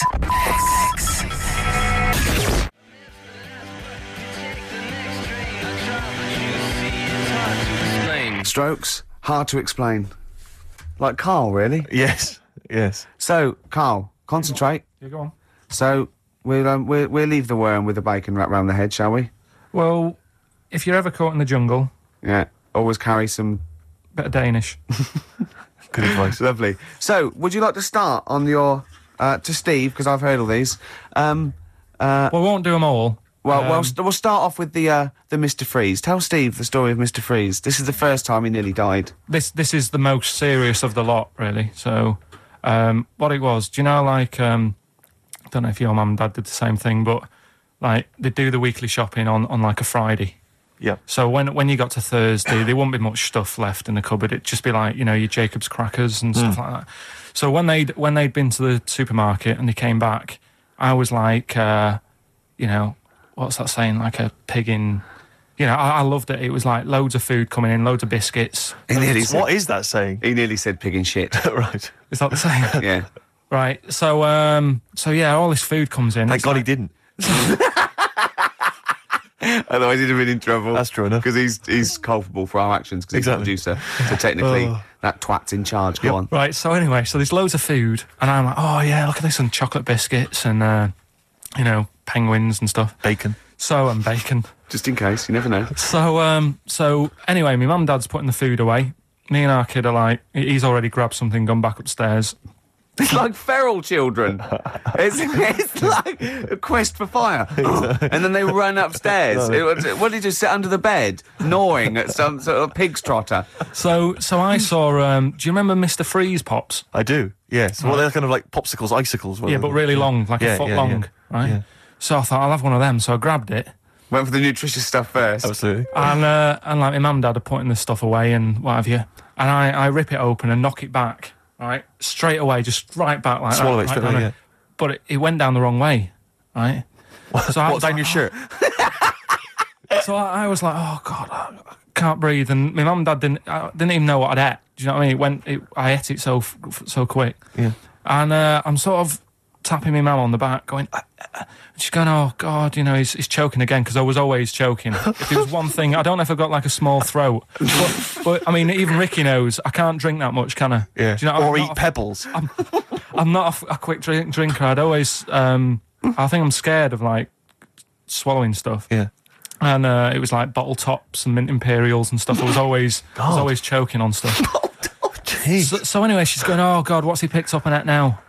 Strokes, hard to explain. Like Carl, really. Yes. Yes. So, Carl, concentrate. Yeah, go on. So, we'll leave the worm with the bacon wrapped round the head, shall we? Well, if you're ever caught in the jungle, Yeah. Always carry some... bit of Danish. Good advice. Lovely. So, would you like to start on your... to Steve, because I've heard all these. Well, we won't do them all. We'll start off with the Mr. Freeze. Tell Steve the story of Mr. Freeze. This is the first time he nearly died. This is the most serious of the lot, really. So, what it was, do you know, like, I don't know if your mum and dad did the same thing, but, like, they do the weekly shopping on like, a Friday. Yeah. So when you got to Thursday, there wouldn't be much stuff left in the cupboard. It'd just be like, you know, your Jacob's crackers and stuff like that. So when they'd been to the supermarket and they came back, I was like, you know, what's that saying? Like a pig in... You know, I loved it. It was like loads of food coming in, loads of biscuits. What is that saying? He nearly said pig and shit. Right. Is that the same? Yeah. Right. So yeah, all this food comes in. Thank It's God he like- didn't. Otherwise he'd have been in trouble. That's true enough. Because he's culpable for our actions because Exactly. he's the producer. So technically, that twat's in charge. Go on. Right, so anyway, so there's loads of food, and I'm like, oh yeah, look at this, and chocolate biscuits, and, you know, penguins and stuff. Bacon. So, and bacon. Just in case, you never know. So anyway, my mum and dad's putting the food away. Me and our kid are like, he's already grabbed something, gone back upstairs. It's like feral children. It's like a quest for fire. And then they run upstairs. What did he do? Sit under the bed, gnawing at some sort of pig's trotter. So I saw, do you remember Mr. Freeze Pops? I do. Yes. Well, they're kind of like popsicles, icicles. Yeah, but really long, like a foot long, right? Yeah. So I thought, I'll have one of them. So I grabbed it. Went for the nutritious stuff first. Absolutely. And like my mum and dad are putting this stuff away and what have you. And I rip it open and knock it back, right? Straight away, just right back like Swallow that. it straight down away, it. But it went down the wrong way, right? So I What, was down like, your shirt? So I was like, oh, God, I can't breathe. And my mum and dad didn't even know what I'd ate. Do you know what I mean? I ate it so quick. Yeah. And I'm sort of tapping my mum on the back, going, and she's going, oh, God, you know, he's choking again, because I was always choking. If there was one thing, I don't know if I've got like a small throat, but I mean, even Ricky knows I can't drink that much, can I? Yeah. Do you know, or I'm eat not pebbles. I'm not a quick drinker. I'd always, I think I'm scared of like swallowing stuff. Yeah. And it was like bottle tops and mint imperials and stuff. I was always choking on stuff. Jeez. So anyway, she's going, oh, God, what's he picked up on it now?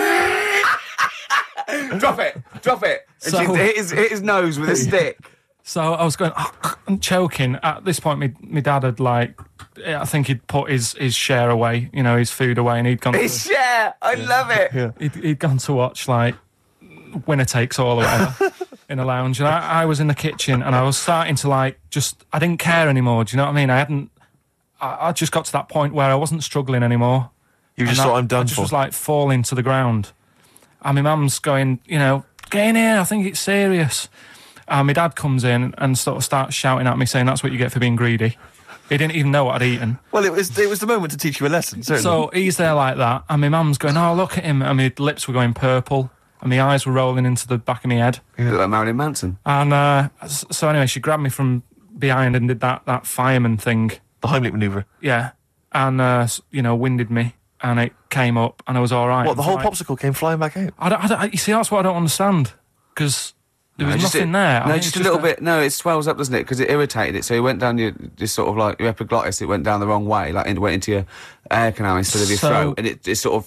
Drop it. And So- she hit his nose with a stick. So I was going, I'm choking. At this point, my dad had like, I think he'd put his share away, you know, his food away, and he'd gone. His share. I love it. Yeah. He'd gone to watch like Winner Takes All or whatever in a lounge, and I was in the kitchen, and I was starting to like I didn't care anymore. Do you know what I mean? I just got to that point where I wasn't struggling anymore. You just And thought, I'm done I just for. was like falling to the ground. And my mum's going, you know, get in here, I think it's serious. And my dad comes in and sort of starts shouting at me, saying that's what you get for being greedy. He didn't even know what I'd eaten. Well, it was the moment to teach you a lesson, certainly. So he's there like that, and my mum's going, oh, look at him. And my lips were going purple, and my eyes were rolling into the back of my head. You look like Marilyn Manson. And so anyway, she grabbed me from behind and did that fireman thing. The Heimlich manoeuvre. Yeah. And, you know, winded me, and it came up, and I was all right. What, the whole Like- popsicle came flying back out? You see, that's what I don't understand, because there was nothing there. I No, think just it's a little bit. No, it swells up, doesn't it? Because it irritated it. So it went down your sort of like your epiglottis. It went down the wrong way, like it went into your air canal instead of your So- throat, and it sort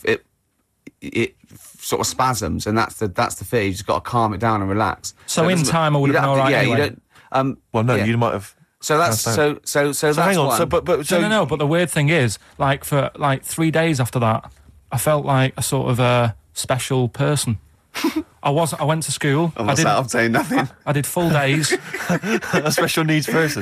of spasms, and that's the fear. You just got to calm it down and relax. So it in doesn't- time I would you have been don't all right Yeah, anyway. you don't. Well, no, yeah. you might have... So that's That's so that's hang on, one. so No, but the weird thing is, like, for like 3 days after that, I felt like a sort of a special person. I went to school. I'm saying nothing. I did full days. a special needs person.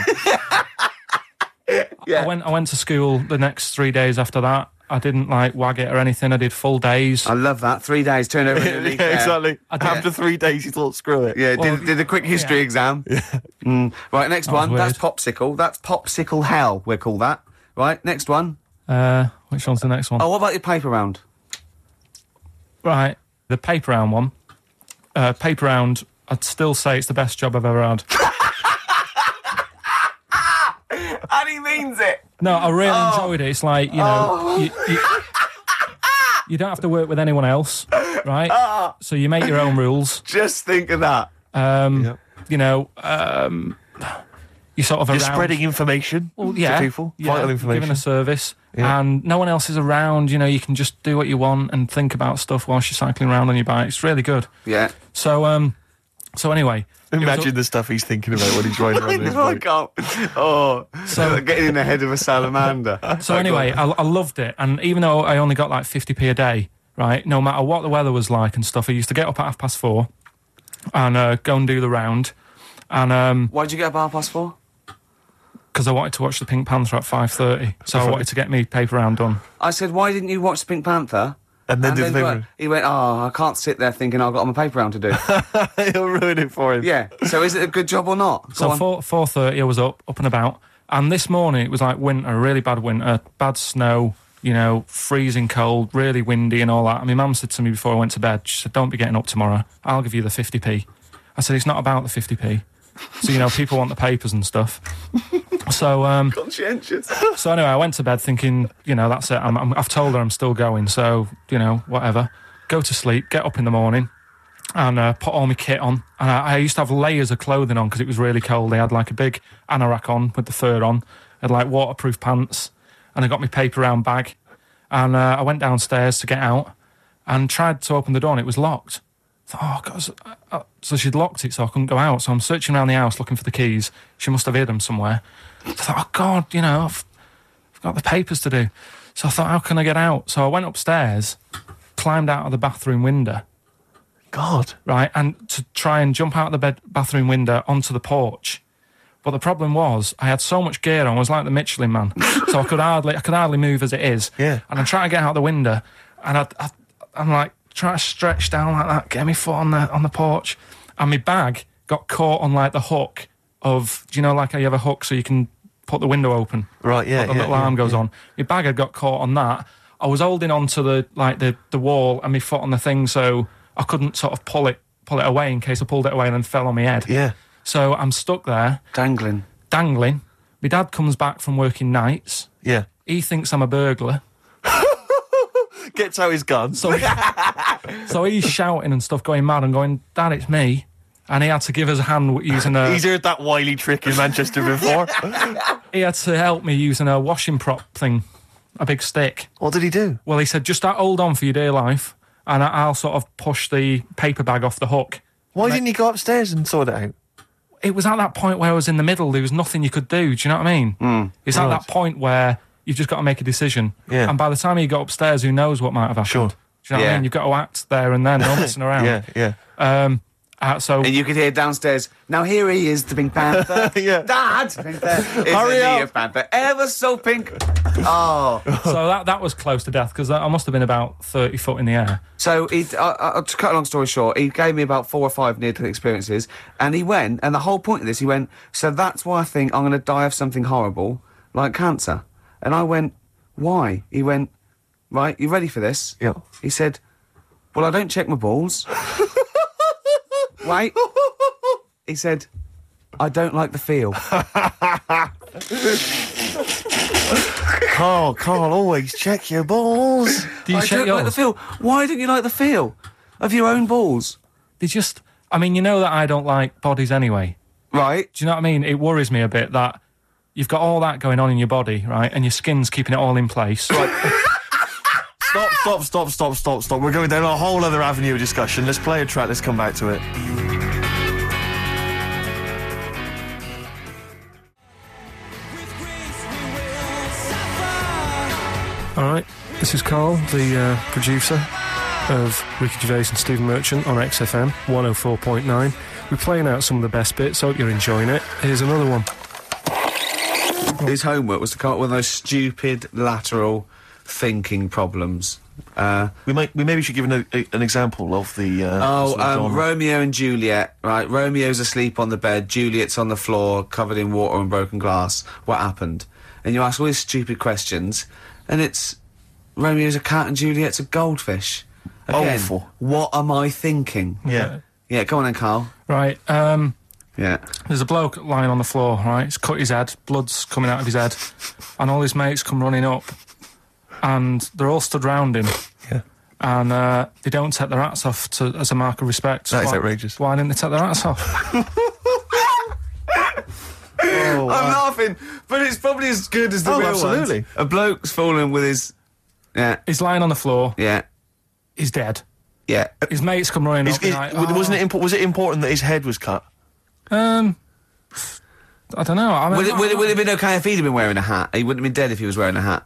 Yeah. I went to school the next 3 days after that. I didn't like wag it or anything. I did full days. I love that. 3 days, turn over. Yeah, exactly. I did. After 3 days, you thought, screw it. Yeah, Well, did a quick history yeah. exam. Right, next That was one. That's weird. popsicle. That's popsicle hell, we'll call that. Right, next one. Which one's the next one? Oh, what about your paper round? Right, the paper round one. Paper round, I'd still say it's the best job I've ever had. And he means it. No, I really enjoyed it. It's like, you know, you don't have to work with anyone else, right? So you make your own rules. Just think of that. Yep. You know, you sort of You're around. spreading information to people, vital information. Giving a service, Yeah. and no one else is around. You know, you can just do what you want and think about stuff whilst you're cycling around on your bike. It's really good. Yeah. So anyway, it was Imagine the stuff he's thinking about when he's riding around his No, I bike. can't. Oh, So- getting in the head of a salamander. So anyway, I loved it, and even though I only got like 50p a day, right, no matter what the weather was like and stuff, I used to get up at 4:30 and go and do the round, and Why'd you get a +4? because I wanted to watch the Pink Panther at 5:30, so I wanted to get me paper round done. I said, why didn't you watch the Pink Panther? And then do the paper. he went, oh, I can't sit there thinking I've got my paper round to do. He'll ruin it for him. Yeah. So is it a good job or not? Go So on. 4:30, I was up and about, and this morning it was like winter, really bad winter, bad snow, you know, freezing cold, really windy and all that. And my mum said to me before I went to bed, she said, don't be getting up tomorrow, I'll give you the 50p. I said, it's not about the 50p. So, you know, people want the papers and stuff. So, Conscientious. so anyway, I went to bed thinking, you know, that's it. I've told her I'm still going, so, you know, whatever. Go to sleep, get up in the morning, and put all my kit on. And I used to have layers of clothing on because it was really cold. They had like a big anorak on with the fur on. I had like waterproof pants, and I got my paper round bag. And I went downstairs to get out and tried to open the door, and it was locked. I thought, oh, God. So she'd locked it so I couldn't go out. So I'm searching around the house looking for the keys. She must have hid them somewhere. I thought, oh, God, you know, I've got the papers to do. So I thought, how can I get out? So I went upstairs, climbed out of the bathroom window, God. right, and to try and jump out of the bathroom window onto the porch. But the problem was, I had so much gear on, I was like the Michelin Man. So I could hardly move as it is. Yeah. And I'm trying to get out the window, and I'm like, trying to stretch down like that, get my foot on the porch, and my bag got caught on like the hook of, do you know, like how you have a hook so you can put the window open? Right, yeah, The yeah, little yeah, arm goes yeah. on. My bag had got caught on that. I was holding onto the wall and my foot on the thing, so I couldn't sort of pull it away in case I pulled it away and then fell on my head. Yeah. So I'm stuck there, Dangling. dangling. My dad comes back from working nights. Yeah. He thinks I'm a burglar. Gets out his gun. So he's shouting and stuff, going mad and going, Dad, it's me. And he had to give us a hand using a... He's heard that wily trick in Manchester before. He had to help me using a washing prop thing, a big stick. What did he do? Well, he said, just hold on for your dear life, and I'll sort of push the paper bag off the hook. Why didn't he go upstairs and sort it out? It was at that point where I was in the middle. There was nothing you could do. Do you know what I mean? It's at Right. that point where you've just got to make a decision. Yeah. And by the time you got upstairs, who knows what might have happened? Sure. Do you know what I Yeah. mean? You've got to act there and then, no messing around. Yeah, yeah. So And you could hear downstairs, now here he is, the Pink Panther. Yeah. Dad! Hurry up. Pink Panther, ever so pink. Oh. so that was close to death because I must have been about 30 foot in the air. So, to cut a long story short, he gave me about 4 or 5 near-death experiences, and he went, and the whole point of this, he went, so that's why I think I'm going to die of something horrible, like cancer. And I went, why? He went, right, you ready for this? Yeah. He said, well, I don't check my balls. Wait. He said, I don't like the feel. Carl, always check your balls. Do you I check don't yours? like the feel. Why don't you like the feel of your own balls? They just... I mean, you know that I don't like bodies anyway. Right. Do you know what I mean? It worries me a bit that you've got all that going on in your body, right? And your skin's keeping it all in place. Stop. We're going down a whole other avenue of discussion. Let's play a track, let's come back to it. All right, this is Carl, the producer of Ricky Gervais and Stephen Merchant on XFM 104.9. We're playing out some of the best bits. Hope you're enjoying it. Here's another one. His homework was to come up with one of those stupid lateral thinking problems. We maybe should give an example of the. sort of genre. Romeo and Juliet. Right, Romeo's asleep on the bed. Juliet's on the floor, covered in water and broken glass. What happened? And you ask all these stupid questions, and it's Romeo's a cat and Juliet's a goldfish. Again, Awful. What am I thinking? Yeah. Yeah, go on then, Carl. Right, Yeah. there's a bloke lying on the floor, right? He's cut his head, blood's coming out of his head, and all his mates come running up, and they're all stood round him. Yeah. And they don't take their hats off as a mark of respect. That is Why- outrageous. Why didn't they take their hats off? I'm laughing, but it's probably as good as the Oh, real absolutely. ones. A bloke's fallen with his... Yeah, He's lying on the floor, yeah, he's dead. yeah. His mates come running up. and like, Was it important that his head was cut? I don't know. I mean, Would it have been okay if he'd have been wearing a hat? He wouldn't have been dead if he was wearing a hat.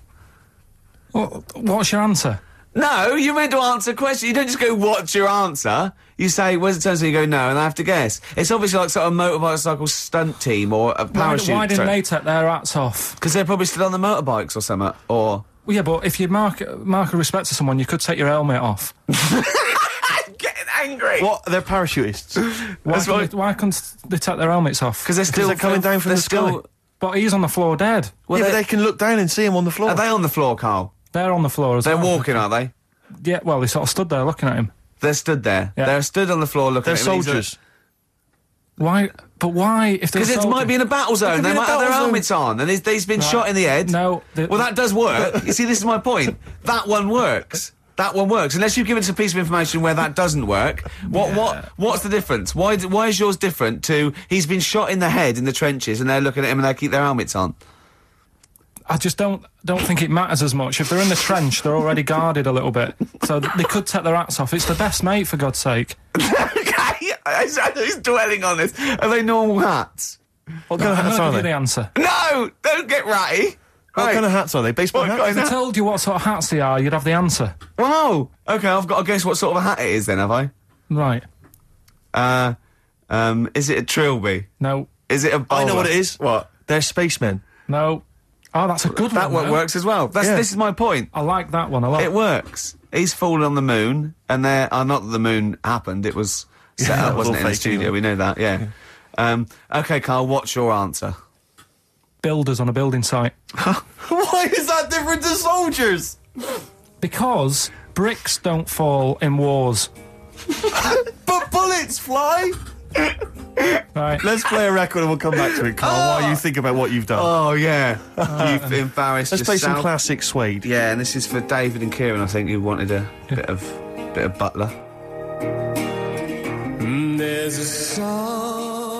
What's your answer? No, you're meant to answer questions. You don't just go, what's your answer? You say, where's it turns out, you go, no, and I have to guess. It's obviously like sort of motorcycle stunt team or a parachute. Why didn't they take their hats off? Because they're probably still on the motorbikes or something, or... Well, yeah, but if you mark a respect to someone, you could take your helmet off. I'm getting angry! What? They're parachutists. Why couldn't they take their helmets off? Because they're still... they're coming down from they're the sky. still- But he's on the floor dead. Well, Yeah, but they're- they can look down and see him on the floor. Are they on the floor, Carl? They're on the floor as They're well. walking, aren't they? Yeah, well, they sort of stood there looking at him. They're stood there. Yeah. They're stood on the floor looking They're at him. and he's soldiers. Why? But why? If they're Because it might be in a battle zone. could They be in a might have their battle zone. helmets on, and he's been shot in the head. No. Well, that does work. You see, this is my point. That one works. That one works. Unless you've given us a piece of information where that doesn't work. What's the difference? Why is yours different to he's been shot in the head in the trenches and they're looking at him and they keep their helmets on? I just don't think it matters as much. If they're in the trench, they're already guarded a little bit. So they could take their hats off. It's the best mate, for God's sake. Okay, he's dwelling on this. Are they normal hats? What kind of I'm hats going are to give you they? the answer. No! Don't get ratty. What Right. kind of hats are they? Baseball What hats? kind If I told you what sort of hats they are, you'd have the answer. Wow. Okay, I've got to guess what sort of a hat it is then, have I? Right. Is it a trilby? No. Is it a bowler? I know what it is. What? They're spacemen. No. Oh, that's a good That one. one though. works as well. Yeah. This is my point. I like that one a lot. It works. He's fallen on the moon, and not that the moon happened, it was set Yeah, up, wasn't it, all in the fake, studio, yeah. we know that, yeah. Okay, Carl, what's your answer? Builders on a building site. Why is that different to soldiers? Because bricks don't fall in wars. But bullets fly. Right. Let's play a record and we'll come back to it, Carl, while you think about what you've done. Oh, yeah. You've embarrassed Let's play some yourself. classic Suede. Yeah, and this is for David and Kieran, I think, who wanted a bit of Butler. There's a song.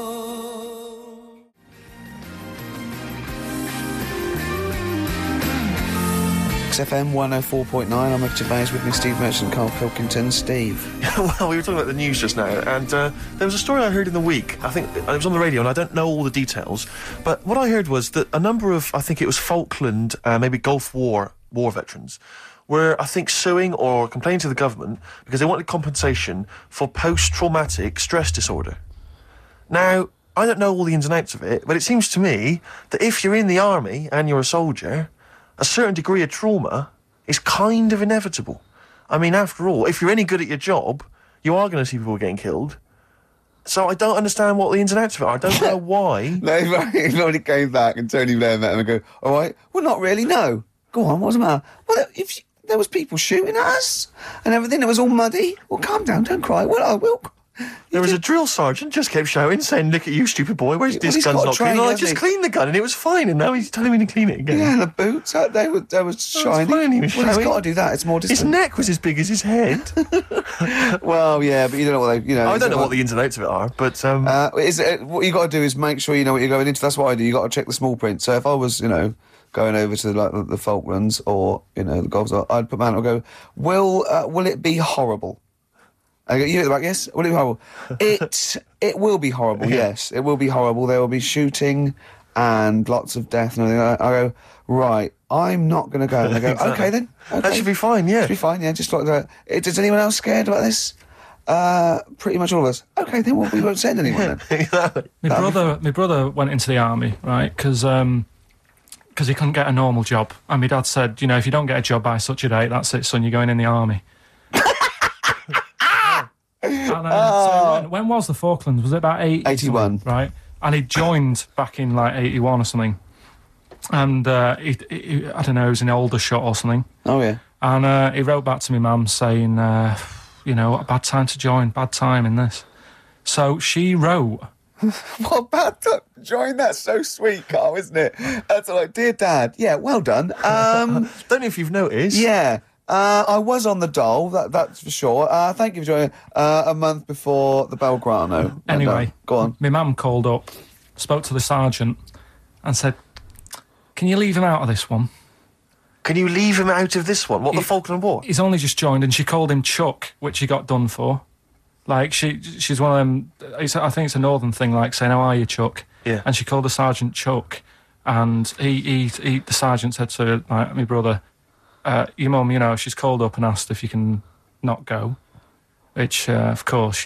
XFM 104.9, I'm Rick Gervais, with me Steve Merchant, Carl Pilkington. Steve. Well, we were talking about the news just now, and there was a story I heard in the week. I think it was on the radio, and I don't know all the details. But what I heard was that a number of, I think it was Falkland, maybe Gulf War veterans, were, I think, suing or complaining to the government because they wanted compensation for post-traumatic stress disorder. Now, I don't know all the ins and outs of it, but it seems to me that if you're in the army and you're a soldier, a certain degree of trauma is kind of inevitable. I mean, after all, if you're any good at your job, you are going to see people getting killed. So I don't understand what the ins and outs of it are. I don't know why. No, he already came back and Tony Blair met him and go, all right, well, not really, no. Go on, what's the matter? Well, if there was people shooting at us and everything, it was all muddy. Well, calm down, don't cry. Well, I will. There was a drill sergeant just kept shouting, saying, look at you, stupid boy, where's this he's gun's got not clean? training, I hasn't just he? cleaned the gun and it was fine, and now he's telling me to clean it again. Yeah, and the boots, they were shiny. fine, he was Well, he's showing. got to do that, it's more His distant. neck was as big as his head. Well, yeah, but you don't know what they, I don't know what the ins and outs of it are, but what you got to do is make sure you know what you're going into. That's what I do. You got to check the small print. So if I was, going over to like the Falklands or the Gulf, I'd put my hand and go, will it be horrible? I go, you at the back, yes. Will it be horrible? It will be horrible. Yes, it will be horrible. There will be shooting and lots of death and everything. I go, right. I'm not going to go. And they go, Exactly. okay then. Okay. that should be fine, yeah. Should be fine. Yeah, just like that. Is anyone else scared about this? Pretty much all of us. Okay, then we won't send anyone then. Exactly. My brother went into the army, right? Because he couldn't get a normal job, and my dad said, if you don't get a job by such a date, that's it, son. You're going in the army. And then, so when was the Falklands? Was it about 81. Right? And he joined back in like 81 or something. And he I don't know, he was in Aldershot or something. Oh yeah. And he wrote back to my mum saying, a bad time to join, bad time in this. So she wrote. What bad time to join? That's so sweet, Carl, isn't it? That's like, dear Dad. Yeah, well done. Don't know if you've noticed. Yeah. I was on the dole, that's for sure. Thank you for joining a month before the Belgrano. Anyway, go on. My mum called up, spoke to the sergeant, and said, "Can you leave him out of this one? Can you leave him out of this one? What, the Falkland War? He's only just joined," and she called him Chuck, which he got done for. Like, she's one of them, I think it's a northern thing, like saying, "How are you, Chuck?" Yeah. And she called the sergeant Chuck, and the sergeant said to my brother, your mum, she's called up and asked if you can not go, which, of course,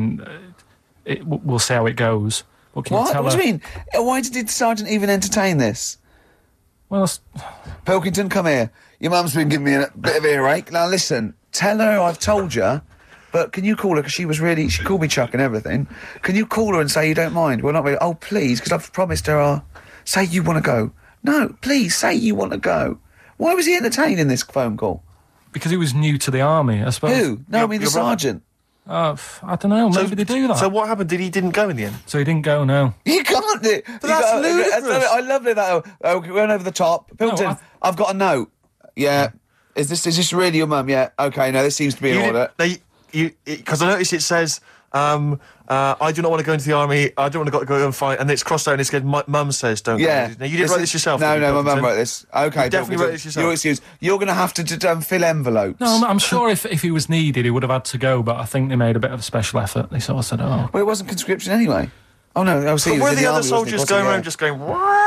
we'll see how it goes. But can you What? tell What her? do you mean? Why did the sergeant even entertain this? Well, Pilkington, come here. Your mum's been giving me a bit of earache. Now listen, tell her I've told you, but can you call her, because she called me Chuck and everything. Can you call her and say you don't mind? Well, not really. Oh, please, because I've promised her say you want to go. No, please, say you want to go. Why was he entertaining this phone call? because he was new to the army, I suppose. Who? No, I mean the your brother. sergeant. I don't know, maybe they do that. So what happened? He didn't go in the end? So he didn't go, no. You can't do it. that's ludicrous. I love it. We went over the top. Pilkington, I've got a note. Yeah. Is this really your mum? Yeah. Okay, no, this seems to be in order. Because I noticed it says, I do not want to go into the army, I don't want to go and fight, and it's crossed out and it's good, my mum says don't Yeah. go. Now, you didn't write this yourself? No, did you, my mum Pilkington? wrote this. Okay, You definitely wrote this yourself. Your excuse. You're going to have to fill envelopes. No, I'm sure if he was needed, he would have had to go, but I think they made a bit of a special effort. They sort of said, oh. Well, it wasn't conscription anyway. Oh, no, I was But were the other soldiers going around just going,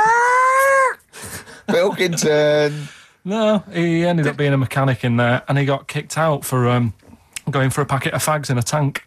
Pilkington. No, he ended up being a mechanic in there, and he got kicked out for going for a packet of fags in a tank.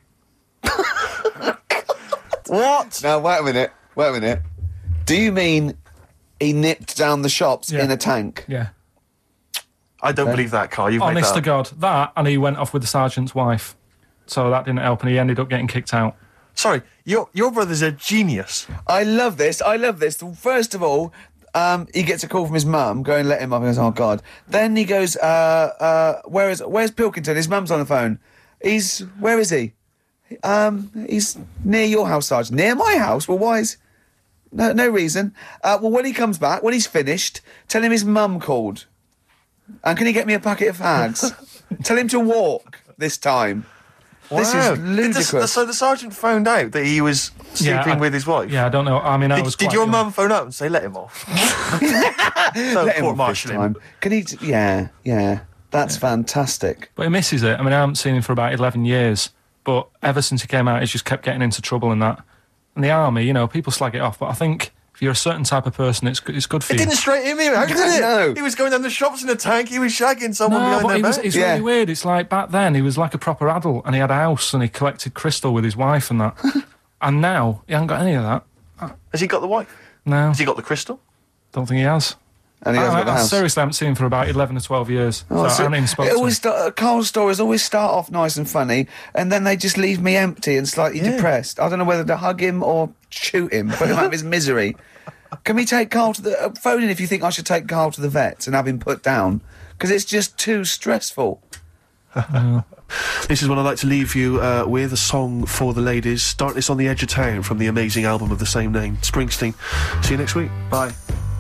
what? Now, wait a minute. Do you mean he nipped down the shops Yeah. in a tank? Yeah. I don't believe that, Carl. You've made Honest that to up. God. That, and he went off with the sergeant's wife. So that didn't help, and he ended up getting kicked out. Sorry, your brother's a genius. I love this. First of all, he gets a call from his mum, go and let him up. He goes, oh, God. Then he goes, where's Pilkington? His mum's on the phone. Where is he? He's near your house, Sergeant. Near my house? Well, why is... No reason. Well, when he comes back, when he's finished, tell him his mum called. And can he get me a packet of fags? Tell him to walk this time. This Wow. is ludicrous. So the sergeant found out that he was sleeping with his wife? Yeah, I don't know. I mean, I was Did quite your young. mum phone up and say, let him off? Don't Let him off this court-martial him. time. Can he... Yeah. That's fantastic. But he misses it. I mean, I haven't seen him for about 11 years. But ever since he came out, he's just kept getting into trouble and that. And the army, people slag it off. But I think If you're a certain type of person, it's good for It you. didn't straight him out, did it? No. He was going down the shops in a tank. He was shagging someone No, behind but their back. it's Yeah. really weird. It's like back then he was like a proper adult and he had a house and he collected crystal with his wife and that. And now he hasn't got any of that. Has he got the wife? No, Has he got the crystal? don't think he has. And he hasn't got the I house. seriously haven't seen him for about 11 or 12 years. Oh, so I so haven't even spoken it to him. always Carl's stories always start off nice and funny, and then they just leave me empty and slightly depressed. I don't know whether to hug him or shoot him, put him out of his misery. Can we take Carl to the phone in if you think I should take Carl to the vet and have him put down? Because it's just too stressful. This is what I'd like to leave you with, a song for the ladies. Darkness on the Edge of Town from the amazing album of the same name, Springsteen. See you next week. Bye.